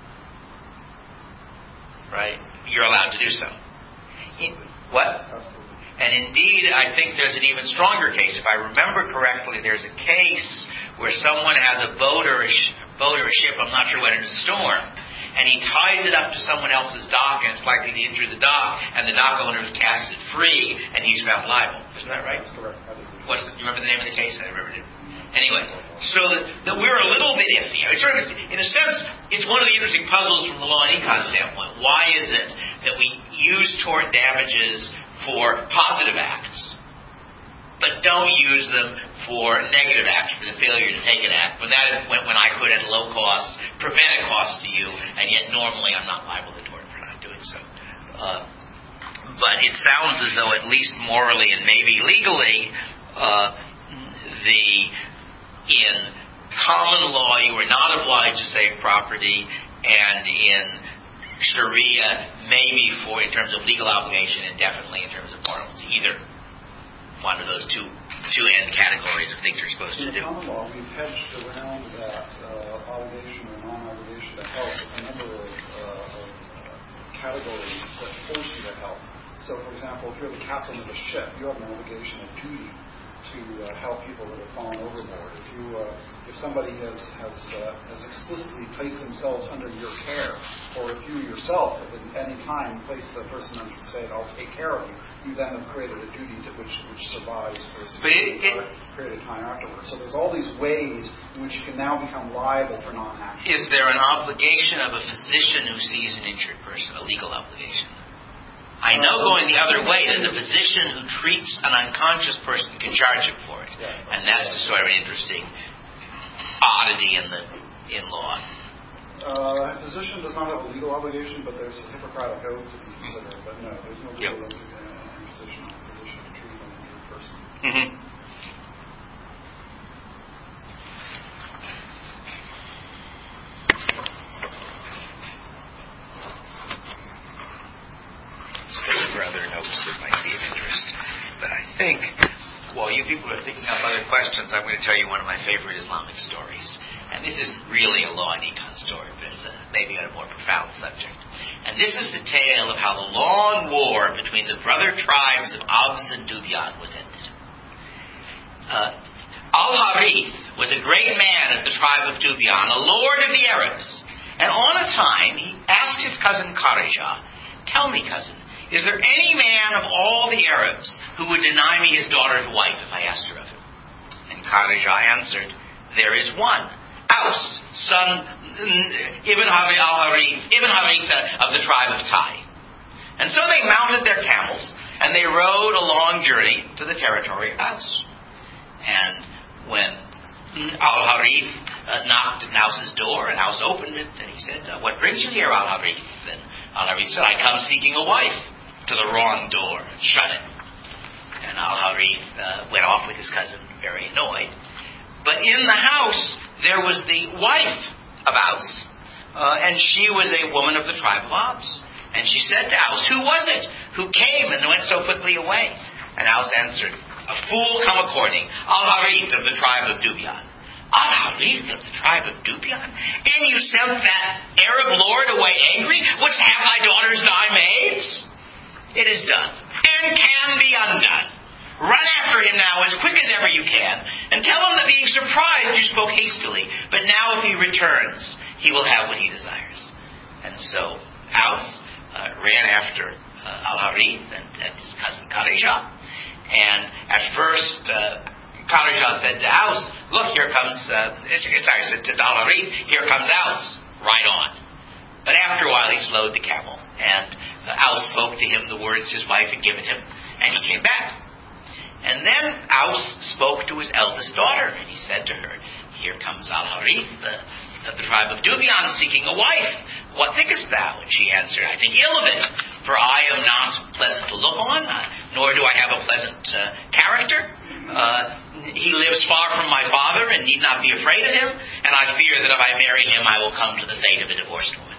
Right? You're allowed to do so. What? Absolutely. And indeed, I think there's an even stronger case. If I remember correctly, there's a case where someone has a boat or a ship, I'm not sure what, in a storm, and he ties it up to someone else's dock, and it's likely to injure the dock, and the dock owner casts it free, and he's found liable. Isn't that right? That's correct. That is do you remember the name of the case? I never did. Anyway, so that we're a little bit iffy. It's sort of, in a sense, it's one of the interesting puzzles from the law and econ standpoint. Why is it that we use tort damages for positive acts, but don't use them for negative acts, for the failure to take an act, when I could, at low cost, prevent a cost to you, and yet normally I'm not liable to tort for not doing so. But it sounds as though, at least morally and maybe legally, in common law you are not obliged to save property, and in Sharia, maybe in terms of legal obligation, and definitely in terms of morals. Either one of those two end categories of things you're supposed to do. In common law, we've hedged around that obligation or non-obligation to help a number of categories that force you to help. So, for example, if you're the captain of a ship, you have an obligation of duty to help people that have fallen overboard. If somebody has explicitly placed themselves under your care, or if you yourself have at any time placed the person under, say, I'll take care of you, you then have created a duty which survives for a period of time afterwards. So there's all these ways in which you can now become liable for non-action. Is there an obligation of a physician who sees an injured person, a legal obligation? I know going the other way that the physician who treats an unconscious person can charge him for it. Yes. And that's sort of an interesting oddity in law. A physician does not have a legal obligation, but there's a Hippocratic oath to be considered. But no, there's no legal imposition on a physician to treat an injured person. Mm-hmm. Other notes that might be of interest. But I think, while you people are thinking up other questions, I'm going to tell you one of my favorite Islamic stories. And this isn't really a law and econ story, but it's maybe a more profound subject. And this is the tale of how the long war between the brother tribes of Abs and Dubyan was ended. Al-Harith was a great man of the tribe of Dubyan, a lord of the Arabs. And on a time, he asked his cousin Kharija, "Tell me, cousin, is there any man of all the Arabs who would deny me his daughter to wife if I asked her of him?" And Kharija answered, "There is one, Aus, son Ibn Haritha of the tribe of Tai." And so they mounted their camels, and they rode a long journey to the territory of Aus. And when Al-Harith knocked at Aus's door, and Aus opened it, and he said, "What brings you here, Al-Harith?" And Al-Harith said, "I come seeking a wife." To the wrong door and shut it. And Al-Harith went off with his cousin, very annoyed. But in the house, there was the wife of Aus, and she was a woman of the tribe of Abs. And she said to Aus, "Who was it who came and went so quickly away?" And Aus answered, "A fool come a-courting, Al-Harith of the tribe of Dubyan." "Al-Harith of the tribe of Dubyan? And you sent that Arab lord away angry? Wouldst have thy daughters die maids? It is done, and can be undone. Run after him now as quick as ever you can, and tell him that being surprised you spoke hastily, but now if he returns, he will have what he desires." And so Aus ran after Al-Harith and his cousin Kharija. And at first, Kharija said to Aus, "Look, here comes, said to Al-Harith, here comes Aus, ride on." But after a while he slowed the camel, and Aus spoke to him the words his wife had given him, and he came back. And then Aus spoke to his eldest daughter, and he said to her, "Here comes Al-Harith of the tribe of Dubyan seeking a wife. What thinkest thou?" And she answered, "I think ill of it, for I am not pleasant to look on, nor do I have a pleasant character. He lives far from my father and need not be afraid of him, and I fear that if I marry him, I will come to the fate of a divorced woman."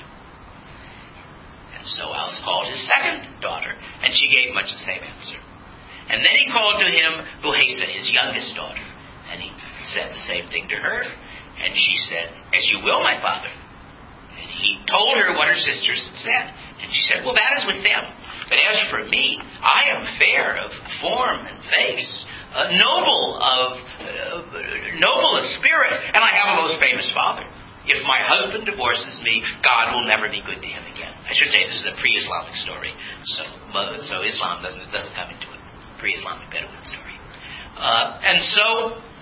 So Aus called his second daughter, and she gave much the same answer. And then he called to him Buhaisa, his youngest daughter, and he said the same thing to her. And she said, "As you will, my father." And he told her what her sisters had said. And she said, "Well, that is with them. But as for me, I am fair of form and face, noble of spirit, and I have a most famous father. If my husband divorces me, God will never be good to him again." I should say this is a pre-Islamic story, so Islam doesn't come into it. Pre-Islamic Bedouin story, and so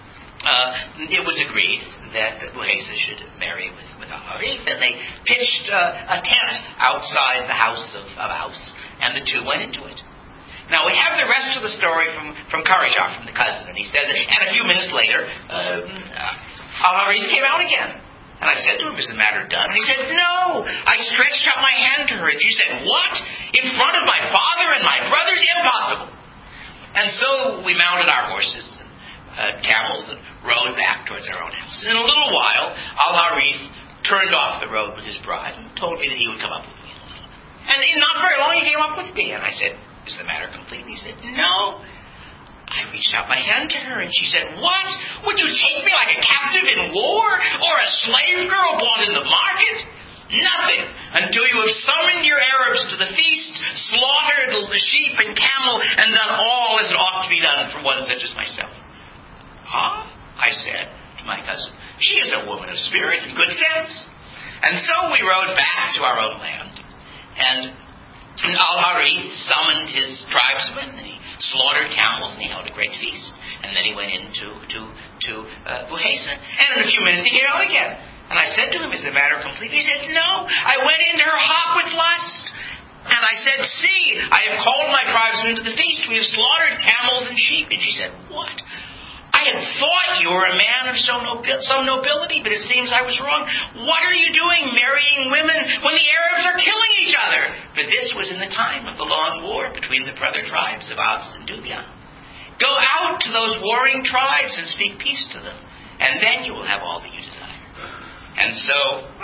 it was agreed that Buhaisa should marry with Al-Harith, and they pitched a tent outside the house of Aus, and the two went into it. Now, we have the rest of the story from Karajar, from the cousin, and he says, and a few minutes later, Al-Harith came out again. And I said to him, is the matter done? And he said, no. I stretched out my hand to her, and she said, what? In front of my father and my brothers? Impossible. And so we mounted our horses and camels and rode back towards our own house. And in a little while, Al-Harith turned off the road with his bride and told me that he would come up with me in a little. And not very long, he came up with me. And I said, is the matter complete? And he said, no. I reached out my hand to her, and she said, what? Would you take me like a captive in war, or a slave girl bought in the market? Nothing, until you have summoned your Arabs to the feast, slaughtered the sheep and camel, and done all as it ought to be done for one such as myself. Ah, I said to my cousin, she is a woman of spirit and good sense. And so we rode back to our own land, and Al-Harith summoned his tribesmen, and he slaughtered camels, and he held a great feast. And then he went into Buhaisa. And in a few minutes he came out again. And I said to him, is the matter complete? He said, no. I went into her hot with lust. And I said, see, I have called my tribesmen to the feast. We have slaughtered camels and sheep. And she said, what? I had thought you were a man of some nobility, but it seems I was wrong. What are you doing marrying women when the Arabs are killing each other? For this was in the time of the long war between the brother tribes of Aus and Dubian. Go out to those warring tribes and speak peace to them, and then you will have all that you desire. And so,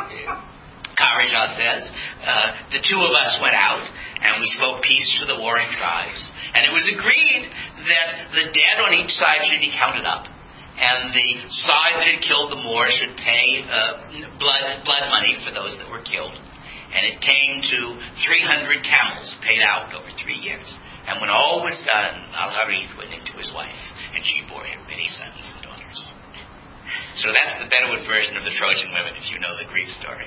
Karajar says, the two of us went out, and we spoke peace to the warring tribes. And it was agreed that the dead on each side should be counted up, and the side that had killed the Moor should pay blood money for those that were killed. And it came to 300 camels paid out over 3 years. And when all was done, Al-Harith went into his wife, and she bore him many sons and daughters. So that's the Bedouin version of the Trojan women, if you know the Greek story.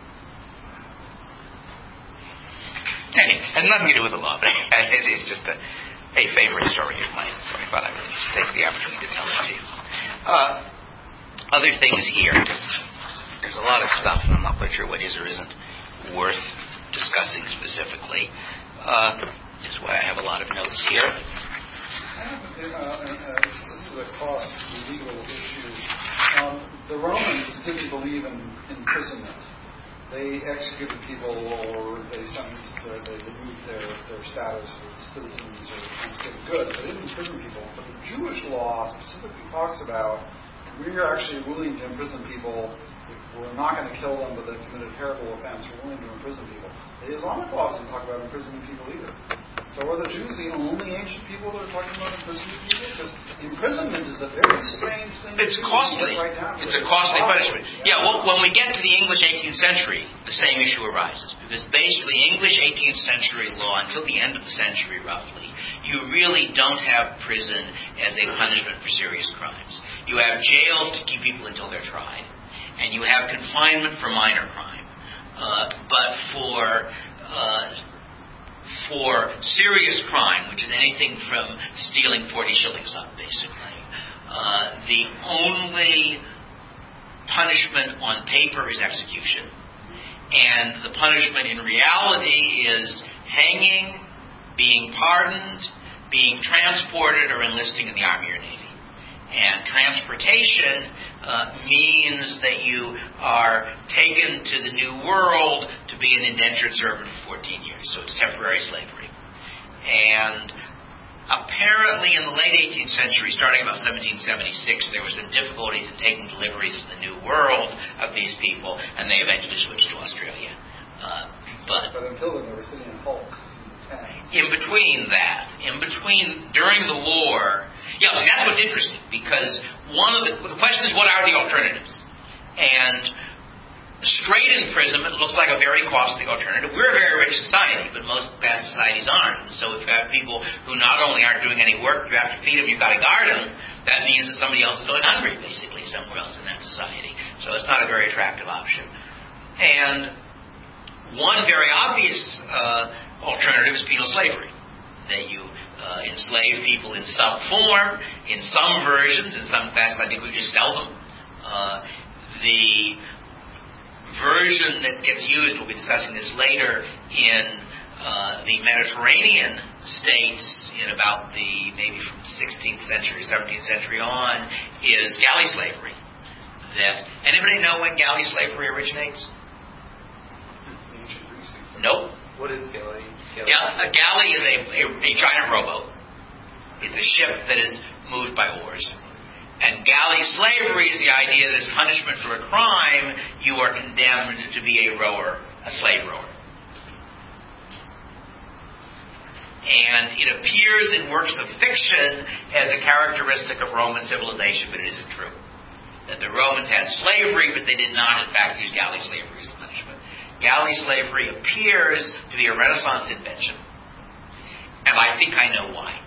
Anyway, it has nothing to do with the law, but it's just a favorite story of mine, so I thought I would take the opportunity to tell it to you. Other things here. There's a lot of stuff, and I'm not quite sure what is or isn't worth discussing specifically. This is why I have a lot of notes here. This is a cross-legal issue. The Romans didn't believe in imprisonment. They executed people, or they sentenced, they removed their status as citizens or considered good. They didn't imprison people. But the Jewish law specifically talks about we're actually willing to imprison people if we're not going to kill them, but they've committed a terrible offense. We're willing to imprison people. The Islamic law doesn't talk about imprisoning people either. So are the Jews the only ancient people that are talking about imprisoning people? Because imprisonment is a very strange thing. It's costly. It's a costly punishment. Yeah, well, when we get to the English 18th century, the same issue arises. Because basically, English 18th century law, until the end of the century roughly, you really don't have prison as a punishment for serious crimes. You have jails to keep people until they're tried. And you have confinement for minor crime. But for serious crime, which is anything from stealing 40 shillings up, basically, the only punishment on paper is execution. And the punishment in reality is hanging, being pardoned, being transported, or enlisting in the Army or Navy. And transportation means that you are taken to the New World to be an indentured servant for 14 years. So it's temporary slavery. And apparently in the late 18th century, starting about 1776, there were some difficulties in taking deliveries to the New World of these people, and they eventually switched to Australia. But until then, they were sitting in hulks. During the war, yeah, see, that's what's interesting, because the question is, what are the alternatives? And straight imprisonment looks like a very costly alternative. We're a very rich society, but most bad societies aren't. And so if you have people who not only aren't doing any work, you have to feed them, you've got to guard them, that means that somebody else is going hungry, basically, somewhere else in that society. So it's not a very attractive option. And one very obvious alternative is penal slavery, that you enslave people in some form, in some versions, in some classes. I think we just sell them. The version that gets used, we'll be discussing this later, in the Mediterranean states in about maybe from 16th century, 17th century on, is galley slavery. Anybody know when galley slavery originates? Nope. What is galley? A galley is a giant rowboat. It's a ship that is moved by oars. And galley slavery is the idea that as punishment for a crime, you are condemned to be a rower, a slave rower. And it appears in works of fiction as a characteristic of Roman civilization, but it isn't true. That the Romans had slavery, but they did not, in fact, use galley slavery as a punishment. Galley slavery appears to be a Renaissance invention. And I think I know why.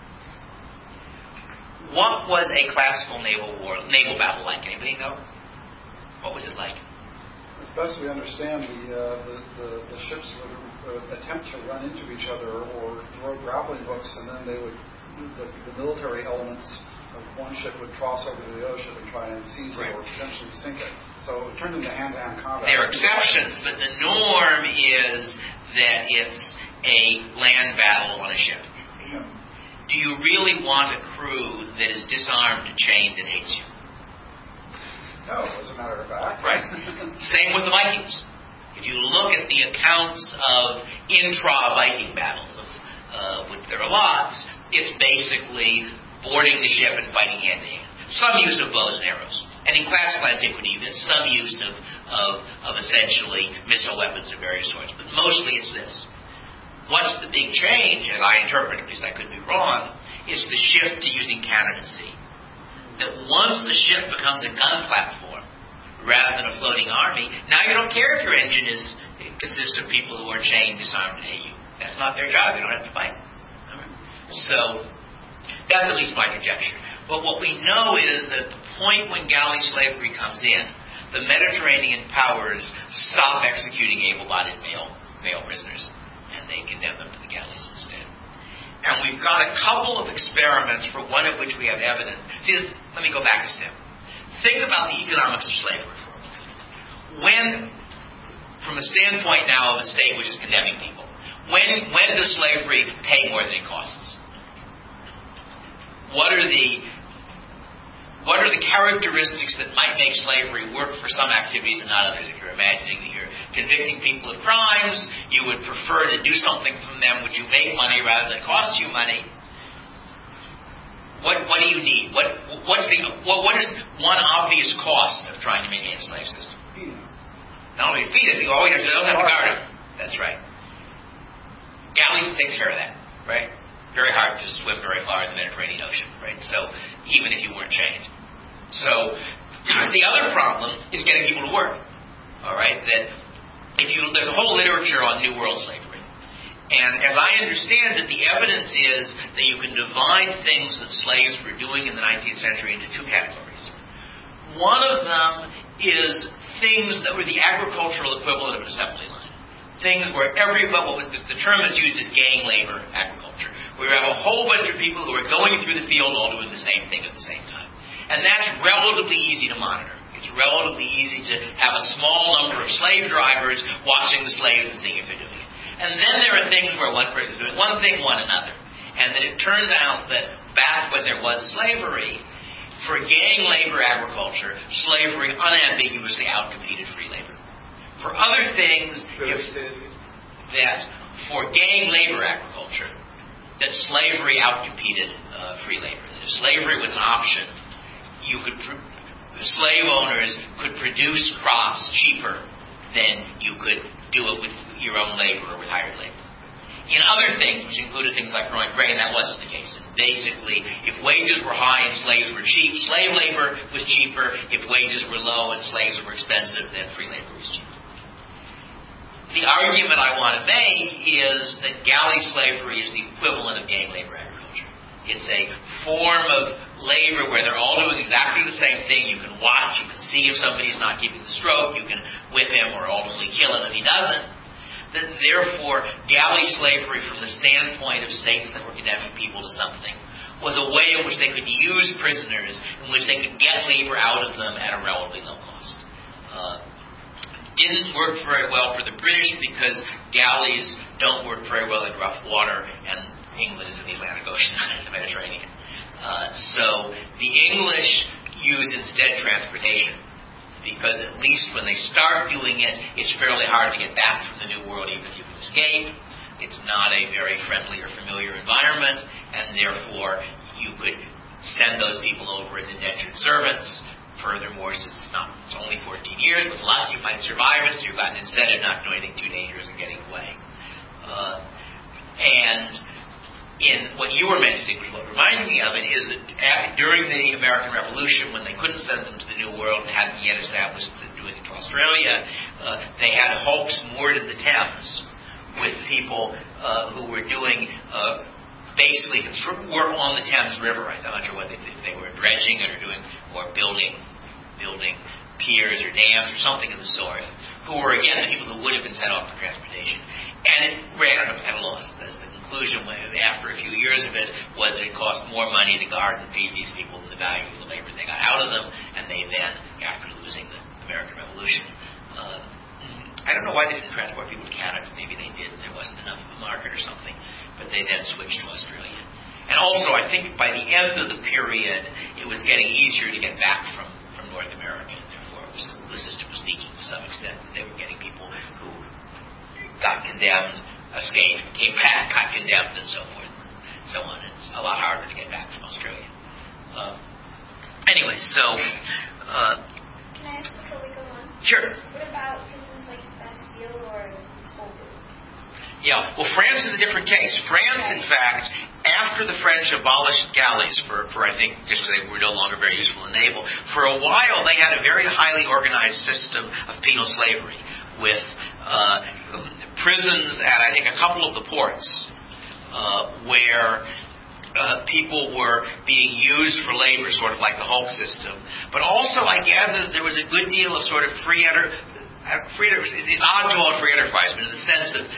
What was a classical naval battle like? Anybody know? What was it like? As best we understand, the ships would attempt to run into each other or throw grappling hooks, and then they would the military elements of one ship would cross over to the other ship and try and seize it or potentially sink it. So it turned into hand-to-hand combat. There are exceptions, but the norm is that it's a land battle on a ship. Yeah. Do you really want a crew that is disarmed, chained, and hates you? No, as a matter of fact. Right. Same with the Vikings. If you look at the accounts of intra-Viking battles with their lots, it's basically boarding the ship and fighting hand-to-hand. Some use of bows and arrows. And in classical antiquity, there's some use of essentially missile weapons of various sorts. But mostly it's this. What's the big change, as I interpret it, at least I could be wrong, is the shift to using cannon at sea. That once the ship becomes a gun platform, rather than a floating army, now you don't care if your engine consists of people who are chained, disarmed, and hate you. That's not their job. You don't have to fight. So, that's at least my conjecture. But what we know is that at the point when galley slavery comes in, the Mediterranean powers stop executing able-bodied male prisoners, and they condemn them to the galleys instead. And we've got a couple of experiments, for one of which we have evidence. See, let me go back a step. Think about the economics of slavery for a moment. When, from a standpoint now of a state which is condemning people, when does slavery pay more than it costs? What are the characteristics that might make slavery work for some activities and not others? If you're imagining that you're convicting people of crimes, you would prefer to do something from them which you make money rather than cost you money. What do you need? What is one obvious cost of trying to maintain a slave system? Not only feed it, you always have to guard it. That's right. Galley takes care of that, right? Very hard to swim very far in the Mediterranean Ocean, right? So even if you weren't chained. So the other problem is getting people to work. All right, that there's a whole literature on New World slavery, and as I understand it, the evidence is that you can divide things that slaves were doing in the 19th century into two categories. One of them is things that were the agricultural equivalent of an assembly line. Things where the term is used as gang labor agriculture, where you have a whole bunch of people who are going through the field all doing the same thing at the same time. And that's relatively easy to monitor. It's relatively easy to have a small number of slave drivers watching the slaves and seeing if they're doing it. And then there are things where one person is doing one thing, one another. And then it turns out that back when there was slavery, for gang labor agriculture, slavery unambiguously outcompeted free labor. For other things, that for gang labor agriculture, that slavery outcompeted free labor. That if slavery was an option, slave owners could produce crops cheaper than you could do it with your own labor or with hired labor. In other things, which included things like growing grain, that wasn't the case. And basically, if wages were high and slaves were cheap, slave labor was cheaper. If wages were low and slaves were expensive, then free labor was cheaper. The argument I want to make is that galley slavery is the equivalent of gang labor agriculture. It's a form of labor where they're all doing exactly the same thing. You can watch, you can see if somebody's not keeping the stroke, you can whip him or ultimately kill him if he doesn't. that therefore galley slavery from the standpoint of states that were condemning people to something was a way in which they could use prisoners, in which they could get labor out of them at a relatively low cost. Didn't work very well for the British because galleys don't work very well in rough water, and England is in the Atlantic Ocean, not in the Mediterranean. So the English use instead transportation, because at least when they start doing it, it's fairly hard to get back from the New World even if you can escape. It's not a very friendly or familiar environment, and therefore you could send those people over as indentured servants. Furthermore, since it's only 14 years, with luck you might survive it, so you've got an incentive not to do anything too dangerous and getting away. And in what you were mentioning, what reminded me of it, is that during the American Revolution, when they couldn't send them to the New World and hadn't yet established doing it to Australia, they had hulks moored in the Thames with people who were doing basically work on the Thames River. I'm not sure if they were dredging it or building piers or dams or something of the sort, who were, again, the people who would have been sent off for transportation. And it ran at a loss. That's the conclusion after a few years of it, was that it cost more money to guard and feed these people than the value of the labor they got out of them, and they then, after losing the American Revolution, I don't know why they didn't transport people to Canada. Maybe they did. There wasn't enough of a market or something. But they then switched to Australia. And also, I think by the end of the period, it was getting easier to get back from North America. And therefore, the system was leaking to some extent. They were getting people who got condemned, escaped, came back, got condemned, and so forth, and so on. It's a lot harder to get back from Australia. Anyway, so... Can I ask before we go on? Sure. What about prisons like Bastille or Toulouse? Yeah, well, France is a different case. France, in fact, after the French abolished galleys for I think, just because they were no longer very useful in the naval, for a while they had a very highly organized system of penal slavery with prisons at, I think, a couple of the ports where people were being used for labor, sort of like the Hulk system. But also, I gather there was a good deal of sort of free enterprise. It's odd to call it free enterprise, but in the sense of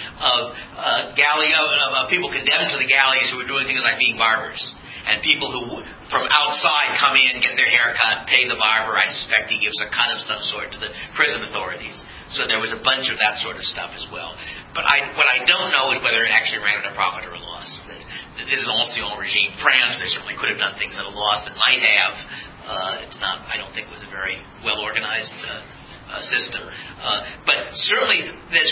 people condemned to the galleys who were doing things like being barbers, and people who from outside come in, get their hair cut, pay the barber. I suspect he gives a cut of some sort to the prison authorities. So there was a bunch of that sort of stuff as well. But what I don't know is whether it actually ran at a profit or a loss. That this is an ancien regime France. They certainly could have done things at a loss and might have. It's not. I don't think it was a very well organized system. But certainly there's.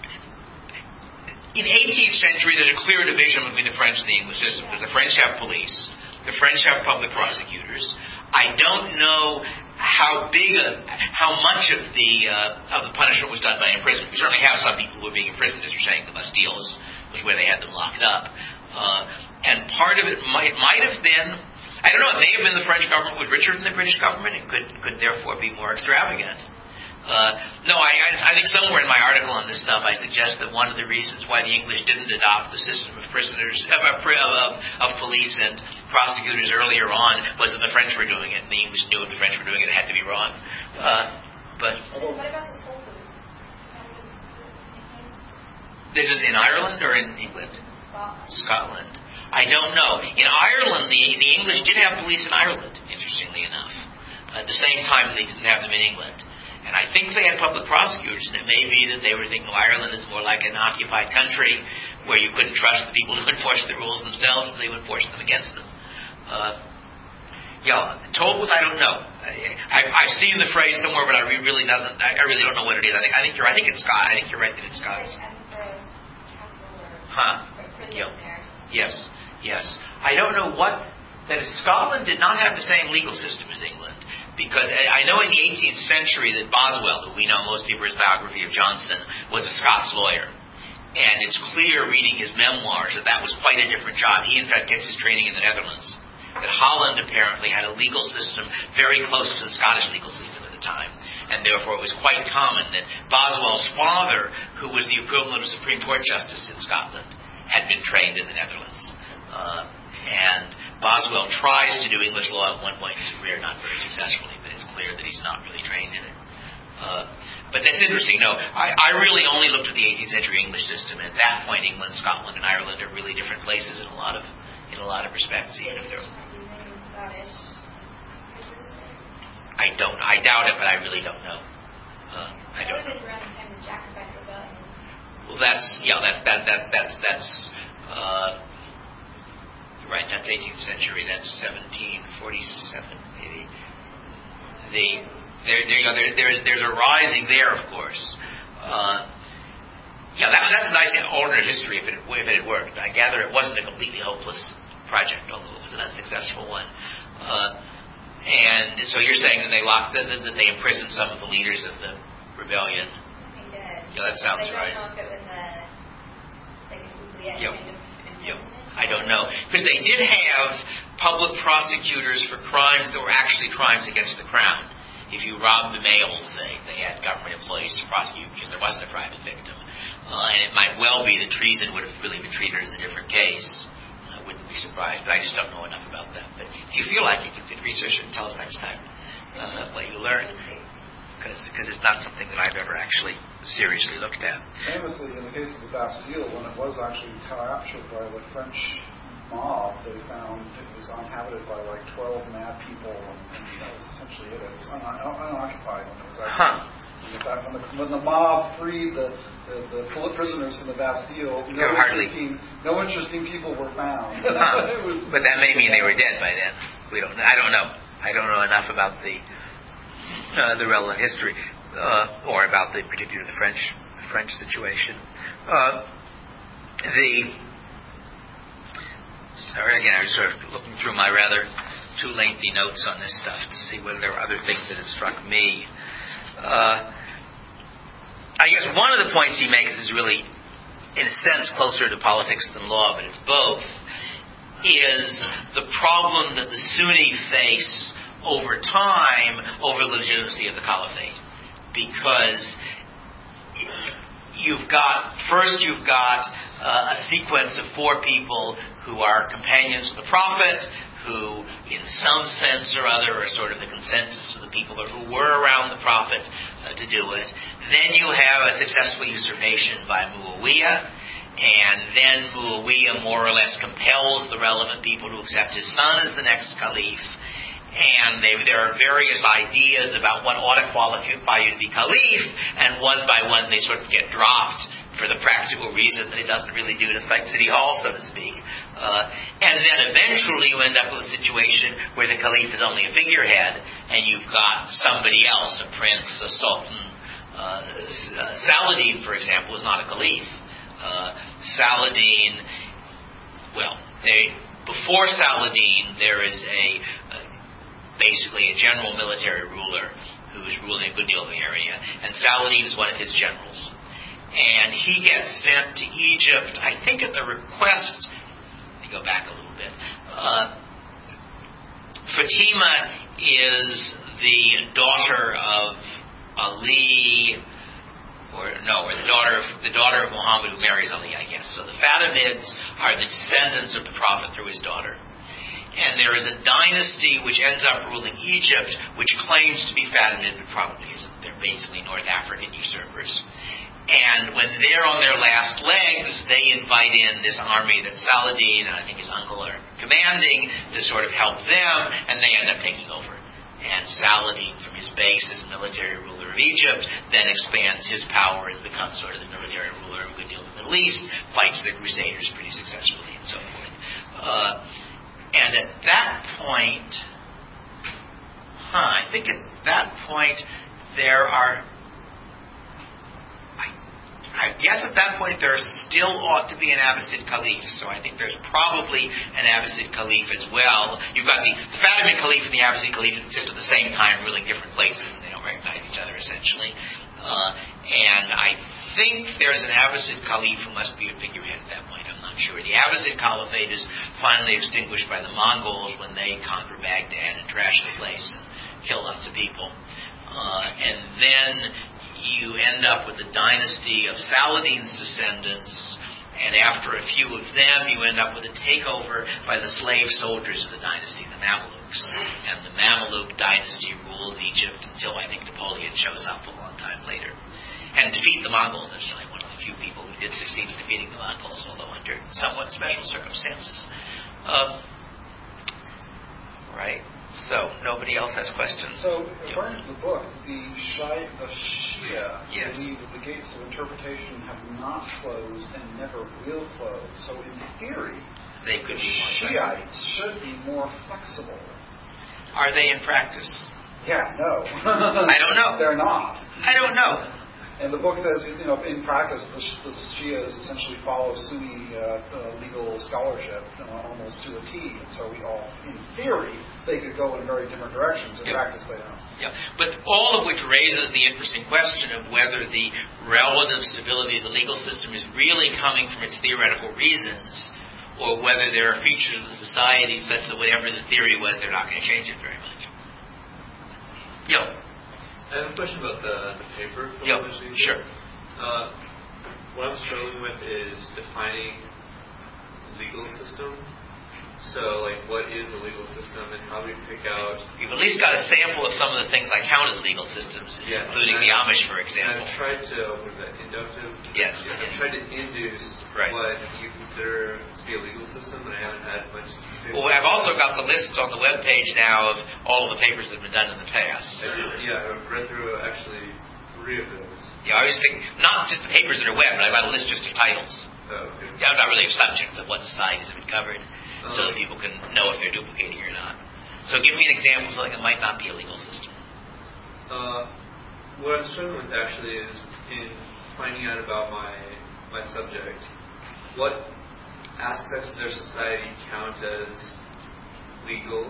In 18th century, there's a clear division between the French and the English system. Because the French have police, the French have public prosecutors. I don't know how much of the punishment was done by imprisonment. We certainly have some people who are being imprisoned, as you're saying. The Bastille was where they had them locked up, and part of it might have been. I don't know. It may have been the French government was richer than the British government and could therefore be more extravagant. No, I think somewhere in my article on this stuff I suggest that one of the reasons why the English didn't adopt the system of prisoners of police and prosecutors earlier on was that the French were doing it, and the English knew if the French were doing it, it had to be wrong. But what about the Toulouse? This is in Ireland or in England? Scotland. I don't know. In Ireland, the English did have police in Ireland, interestingly enough. At the same time, they didn't have them in England. And I think they had public prosecutors, and it may be that they were thinking, Ireland is more like an occupied country where you couldn't trust the people who enforce the rules themselves, and they would enforce them against them. Toulouse, I don't know. I've seen the phrase somewhere, but I really don't know what it is. I think you're right that it's Scots. Yes. I don't know that Scotland did not have the same legal system as England. Because I know in the 18th century that Boswell, who we know mostly for his biography of Johnson, was a Scots lawyer. And it's clear, reading his memoirs, that was quite a different job. He, in fact, gets his training in the Netherlands. That Holland apparently had a legal system very close to the Scottish legal system at the time. And therefore it was quite common that Boswell's father, who was the equivalent of Supreme Court Justice in Scotland, had been trained in the Netherlands. And Boswell tries to do English law at one point in his career, not very successfully, but it's clear that he's not really trained in it. But that's interesting. No, I really only looked at the 18th century English system. At that point, England, Scotland, and Ireland are really different places in a lot of respects. Even if they're, I doubt it, but I really don't know. I don't know. Around the time of the Jacobite Rebellion. Well, that's you're right. That's 18th century. That's 1747, maybe. There's a rising there, of course. That's a nice alternate history if it had worked. I gather it wasn't a completely hopeless project, although it was an unsuccessful one. And so you're saying that that they imprisoned some of the leaders of the rebellion. They did. Yeah, that sounds right. I don't know if it was a Oubliette kind of imprisonment. I don't know. Because they did have public prosecutors for crimes that were actually crimes against the crown. If you robbed the mails, say, they had government employees to prosecute because there wasn't a private victim. And it might well be that treason would have really been treated as a different case. I wouldn't be surprised, but I just don't know enough about that. But if you feel like it, you could research it and tell us next time what you learned. Because it's not something that I've ever actually seriously looked at. Famously, in the case of the Bastille, when it was actually captured by the French mob, they found it was uninhabited by like 12 mad people, and that was essentially it. It was unoccupied when it was actually. In fact, when the mob freed the prisoners in the Bastille, no interesting people were found. But that may mean they were dead by then. I don't know. I don't know enough about the relevant history or about the particular the French situation. Sorry, again, I was sort of looking through my rather too lengthy notes on this stuff to see whether there were other things that had struck me. I guess one of the points he makes is really, in a sense, closer to politics than law, but it's both, is the problem that the Sunni face over time over the legitimacy of the caliphate. Because you've got a sequence of 4 people who are companions of the Prophet, who in some sense or other are sort of the consensus of the people who were around the Prophet to do it. Then you have a successful usurpation by Muawiyah, and then Muawiyah more or less compels the relevant people to accept his son as the next caliph. And there are various ideas about what ought to qualify you to be caliph, and one by one they sort of get dropped for the practical reason that it doesn't really do to fight City Hall, so to speak. And then eventually you end up with a situation where the caliph is only a figurehead, and you've got somebody else, a prince, a sultan. Saladin, for example, is not a caliph. Saladin, before Saladin, there is basically a general military ruler who is ruling a good deal of the area, and Saladin is one of his generals. And he gets sent to Egypt, I think at the request, let me go back a little bit. Fatima is the daughter of Ali, or the daughter of Muhammad who marries Ali, I guess. So the Fatimids are the descendants of the Prophet through his daughter. And there is a dynasty which ends up ruling Egypt, which claims to be Fatimid, but probably isn't. They're basically North African usurpers. And when they're on their last legs, they invite in this army that Saladin and I think his uncle are commanding to sort of help them, and they end up taking over. And Saladin, from his base as military ruler of Egypt, then expands his power and becomes sort of the military ruler of a good deal of the Middle East, fights the Crusaders pretty successfully, and so forth. And at that point, I think at that point there are, I guess at that point there still ought to be an Abbasid Caliph. So I think there's probably an Abbasid Caliph as well. You've got the Fatimid Caliph and the Abbasid Caliph just at the same time ruling different places, and they don't recognize each other essentially. And I think there's an Abbasid Caliph who must be a figurehead at that point. I'm not sure. The Abbasid Caliphate is finally extinguished by the Mongols when they conquer Baghdad and trash the place and kill lots of people. And then you end up with a dynasty of Saladin's descendants, and after a few of them, you end up with a takeover by the slave soldiers of the dynasty, the Mamluks. Greeks. And the Mameluke dynasty rules Egypt until, I think, Napoleon shows up a long time later. And defeat the Mongols. There's only one of the few people who did succeed in defeating the Mongols, although under somewhat special circumstances. Right. So, nobody else has questions? So, according to the book, the Shia believe that the gates of interpretation have not closed and never will close. So, in theory, they could be more Shiites should be more flexible. Are they in practice? Yeah, no. I don't know. They're not. I don't know. And the book says, in practice, the Shias essentially follow Sunni legal scholarship almost to a T. And so in theory, they could go in very different directions. In practice, they don't. Yeah, but all of which raises the interesting question of whether the relative stability of the legal system is really coming from its theoretical reasons, or whether there are features of the society such that whatever the theory was, they're not going to change it very much. I have a question about the paper. Sure. What I'm struggling with is defining legal system. So, what is the legal system, and how do we pick out... You've at least got a sample of some of the things I count as legal systems, including the Amish, for example. I've tried to, inductive? Yes. I've tried to induce what you consider to be a legal system, and I haven't had much to say. Well, I've also got the list on the webpage now of all of the papers that have been done in the past. I've read through actually 3 of those. Yeah, I was thinking, not just the papers that are web, but I've got a list just of titles. Oh, okay. Not really of subjects of what societies have been covered, so that people can know if they're duplicating or not. So give me an example of something that might not be a legal system. What I'm struggling with actually is in finding out about my subject, what aspects of their society count as legal,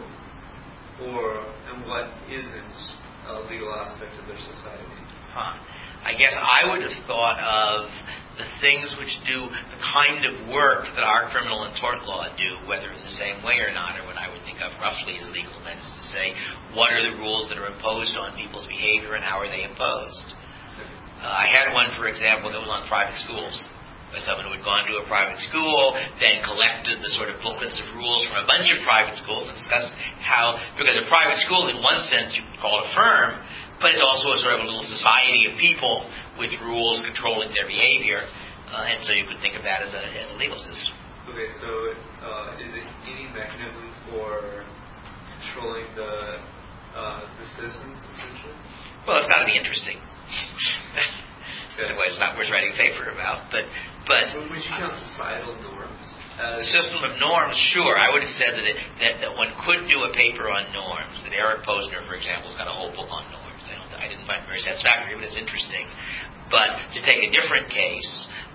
and what isn't a legal aspect of their society. I guess I would have thought of the things which do the kind of work that our criminal and tort law do, whether in the same way or not, or what I would think of roughly as legal. That is to say, what are the rules that are imposed on people's behavior and how are they imposed? I had one, for example, that was on private schools. By someone who had gone to a private school, then collected the sort of booklets of rules from a bunch of private schools and discussed how, because a private school in one sense you could call it a firm, but it's also a sort of a little society of people with rules controlling their behavior, and so you could think of that as a legal system. Okay, so is it any mechanism for controlling the citizens, essentially? Well, it's got to be interesting. Anyway, it's not worth writing a paper about, but would you count societal norms? The system of norms, sure. I would have said that one could do a paper on norms. That Eric Posner, for example, has got a whole book on norms. I didn't find it very satisfactory, but it's interesting. But to take a different case,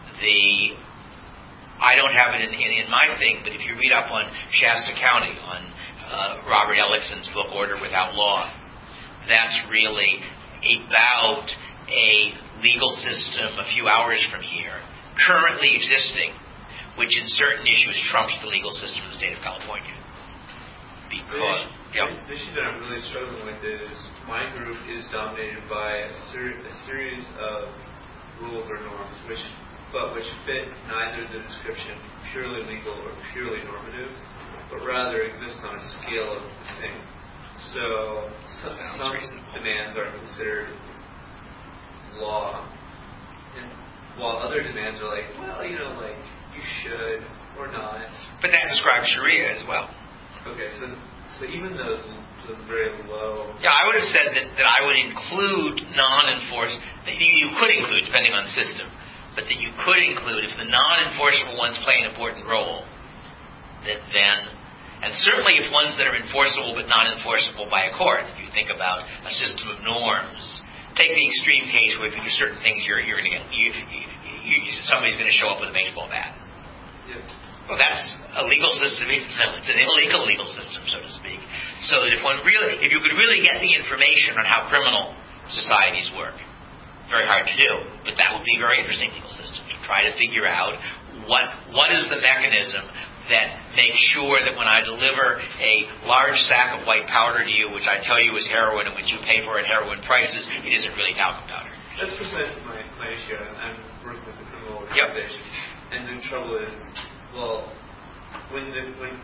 I don't have it in my thing, but if you read up on Shasta County, on Robert Ellickson's book, Order Without Law, that's really about a legal system a few hours from here, currently existing, which in certain issues trumps the legal system of the state of California. Because... The issue that I'm really struggling with is my group is dominated by a series of rules or norms which fit neither the description purely legal or purely normative, but rather exist on a scale of the same. So some demands are considered law, and while other demands are you should or not. But that describes Sharia as well. Okay, so even those very low... Yeah, I would have said that I would include non-enforced... You could include, depending on the system, but that you could include, if the non-enforceable ones play an important role, that then... And certainly if ones that are enforceable but not enforceable by a court, if you think about a system of norms, take the extreme case where if you do certain things, you're going to get... somebody's going to show up with a baseball bat. Yeah. Well, that's a legal system, even though it's an illegal legal system, so to speak. So that if you could really get the information on how criminal societies work, very hard to do, but that would be a very interesting legal system to try to figure out what is the mechanism that makes sure that when I deliver a large sack of white powder to you, which I tell you is heroin and which you pay for at heroin prices, it isn't really talcum powder. That's precisely my issue. I'm working with the criminal organization, and the trouble is, well, when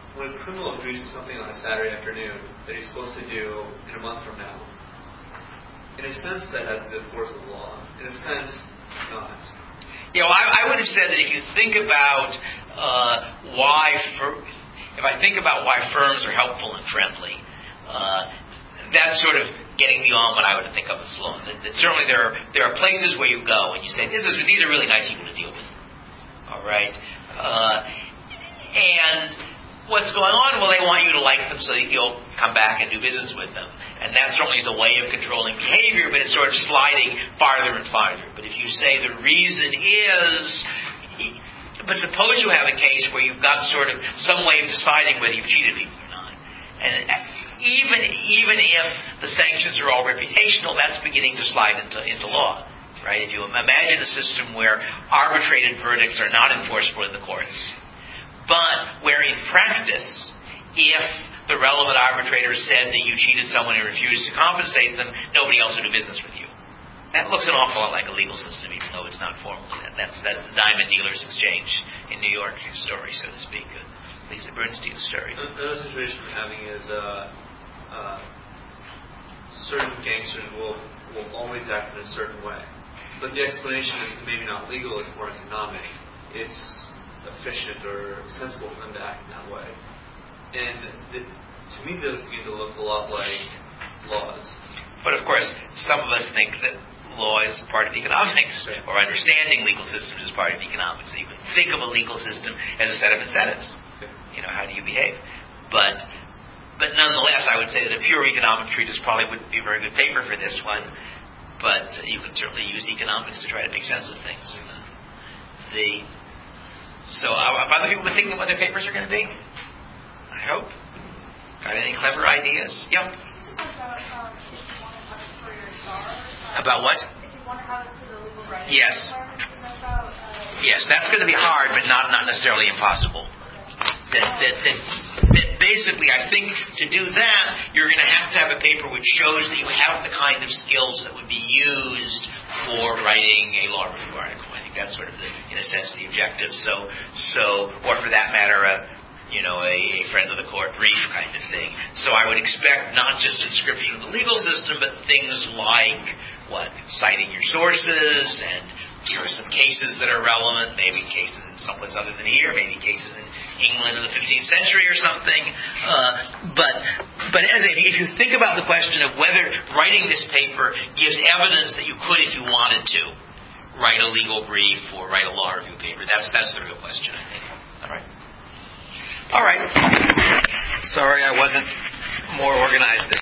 when a criminal agrees to something on a Saturday afternoon that he's supposed to do in a month from now, in a sense that has the force of the law. In a sense, not. I would have said that if you think about if I think about why firms are helpful and friendly, that's sort of getting beyond what I would think of as law. That certainly there are places where you go and you say, these are really nice people to deal with. All right? And what's going on? Well, they want you to like them so that you'll come back and do business with them. And that certainly is a way of controlling behavior, but it's sort of sliding farther and farther. But if you say the reason is... But suppose you have a case where you've got sort of some way of deciding whether you've cheated people or not. And even if the sanctions are all reputational, that's beginning to slide into law. Right? If you imagine a system where arbitrated verdicts are not enforceable in the courts, but where in practice, if the relevant arbitrator said that you cheated someone and refused to compensate them, nobody else would do business with you. That looks an awful lot like a legal system, even though it's not formally. That's the Diamond Dealers Exchange in New York story, so to speak. Lisa Bernstein's story. Another situation we're having is certain gangsters will always act in a certain way. But the explanation is maybe not legal, it's more economic. It's efficient or sensible for them to act in that way. And to me, those begin to look a lot like laws. But of course, some of us think that law is part of economics, or understanding legal systems is part of economics. So you can think of a legal system as a set of incentives. How do you behave? But nonetheless, I would say that a pure economic treatise probably wouldn't be a very good paper for this one. But you can certainly use economics to try to make sense of things. So have other people been thinking of what their papers are going to be? I hope. Got any clever ideas? Yep. About what? If you want to have it for the legal rights. Yes. Yes, that's going to be hard, but not necessarily impossible. That basically, I think to do that, you're going to have a paper which shows that you have the kind of skills that would be used for writing a law review article. I think that's sort of, in a sense, the objective. Or for that matter, a friend of the court brief kind of thing. So I would expect not just description of the legal system, but things like citing your sources, and here are some cases that are relevant, maybe cases in someplace other than here, maybe cases in England in the 15th century or something. But if you think about the question of whether writing this paper gives evidence that you could, if you wanted to, write a legal brief or write a law review paper, that's the real question, I think. All right. Sorry I wasn't more organized than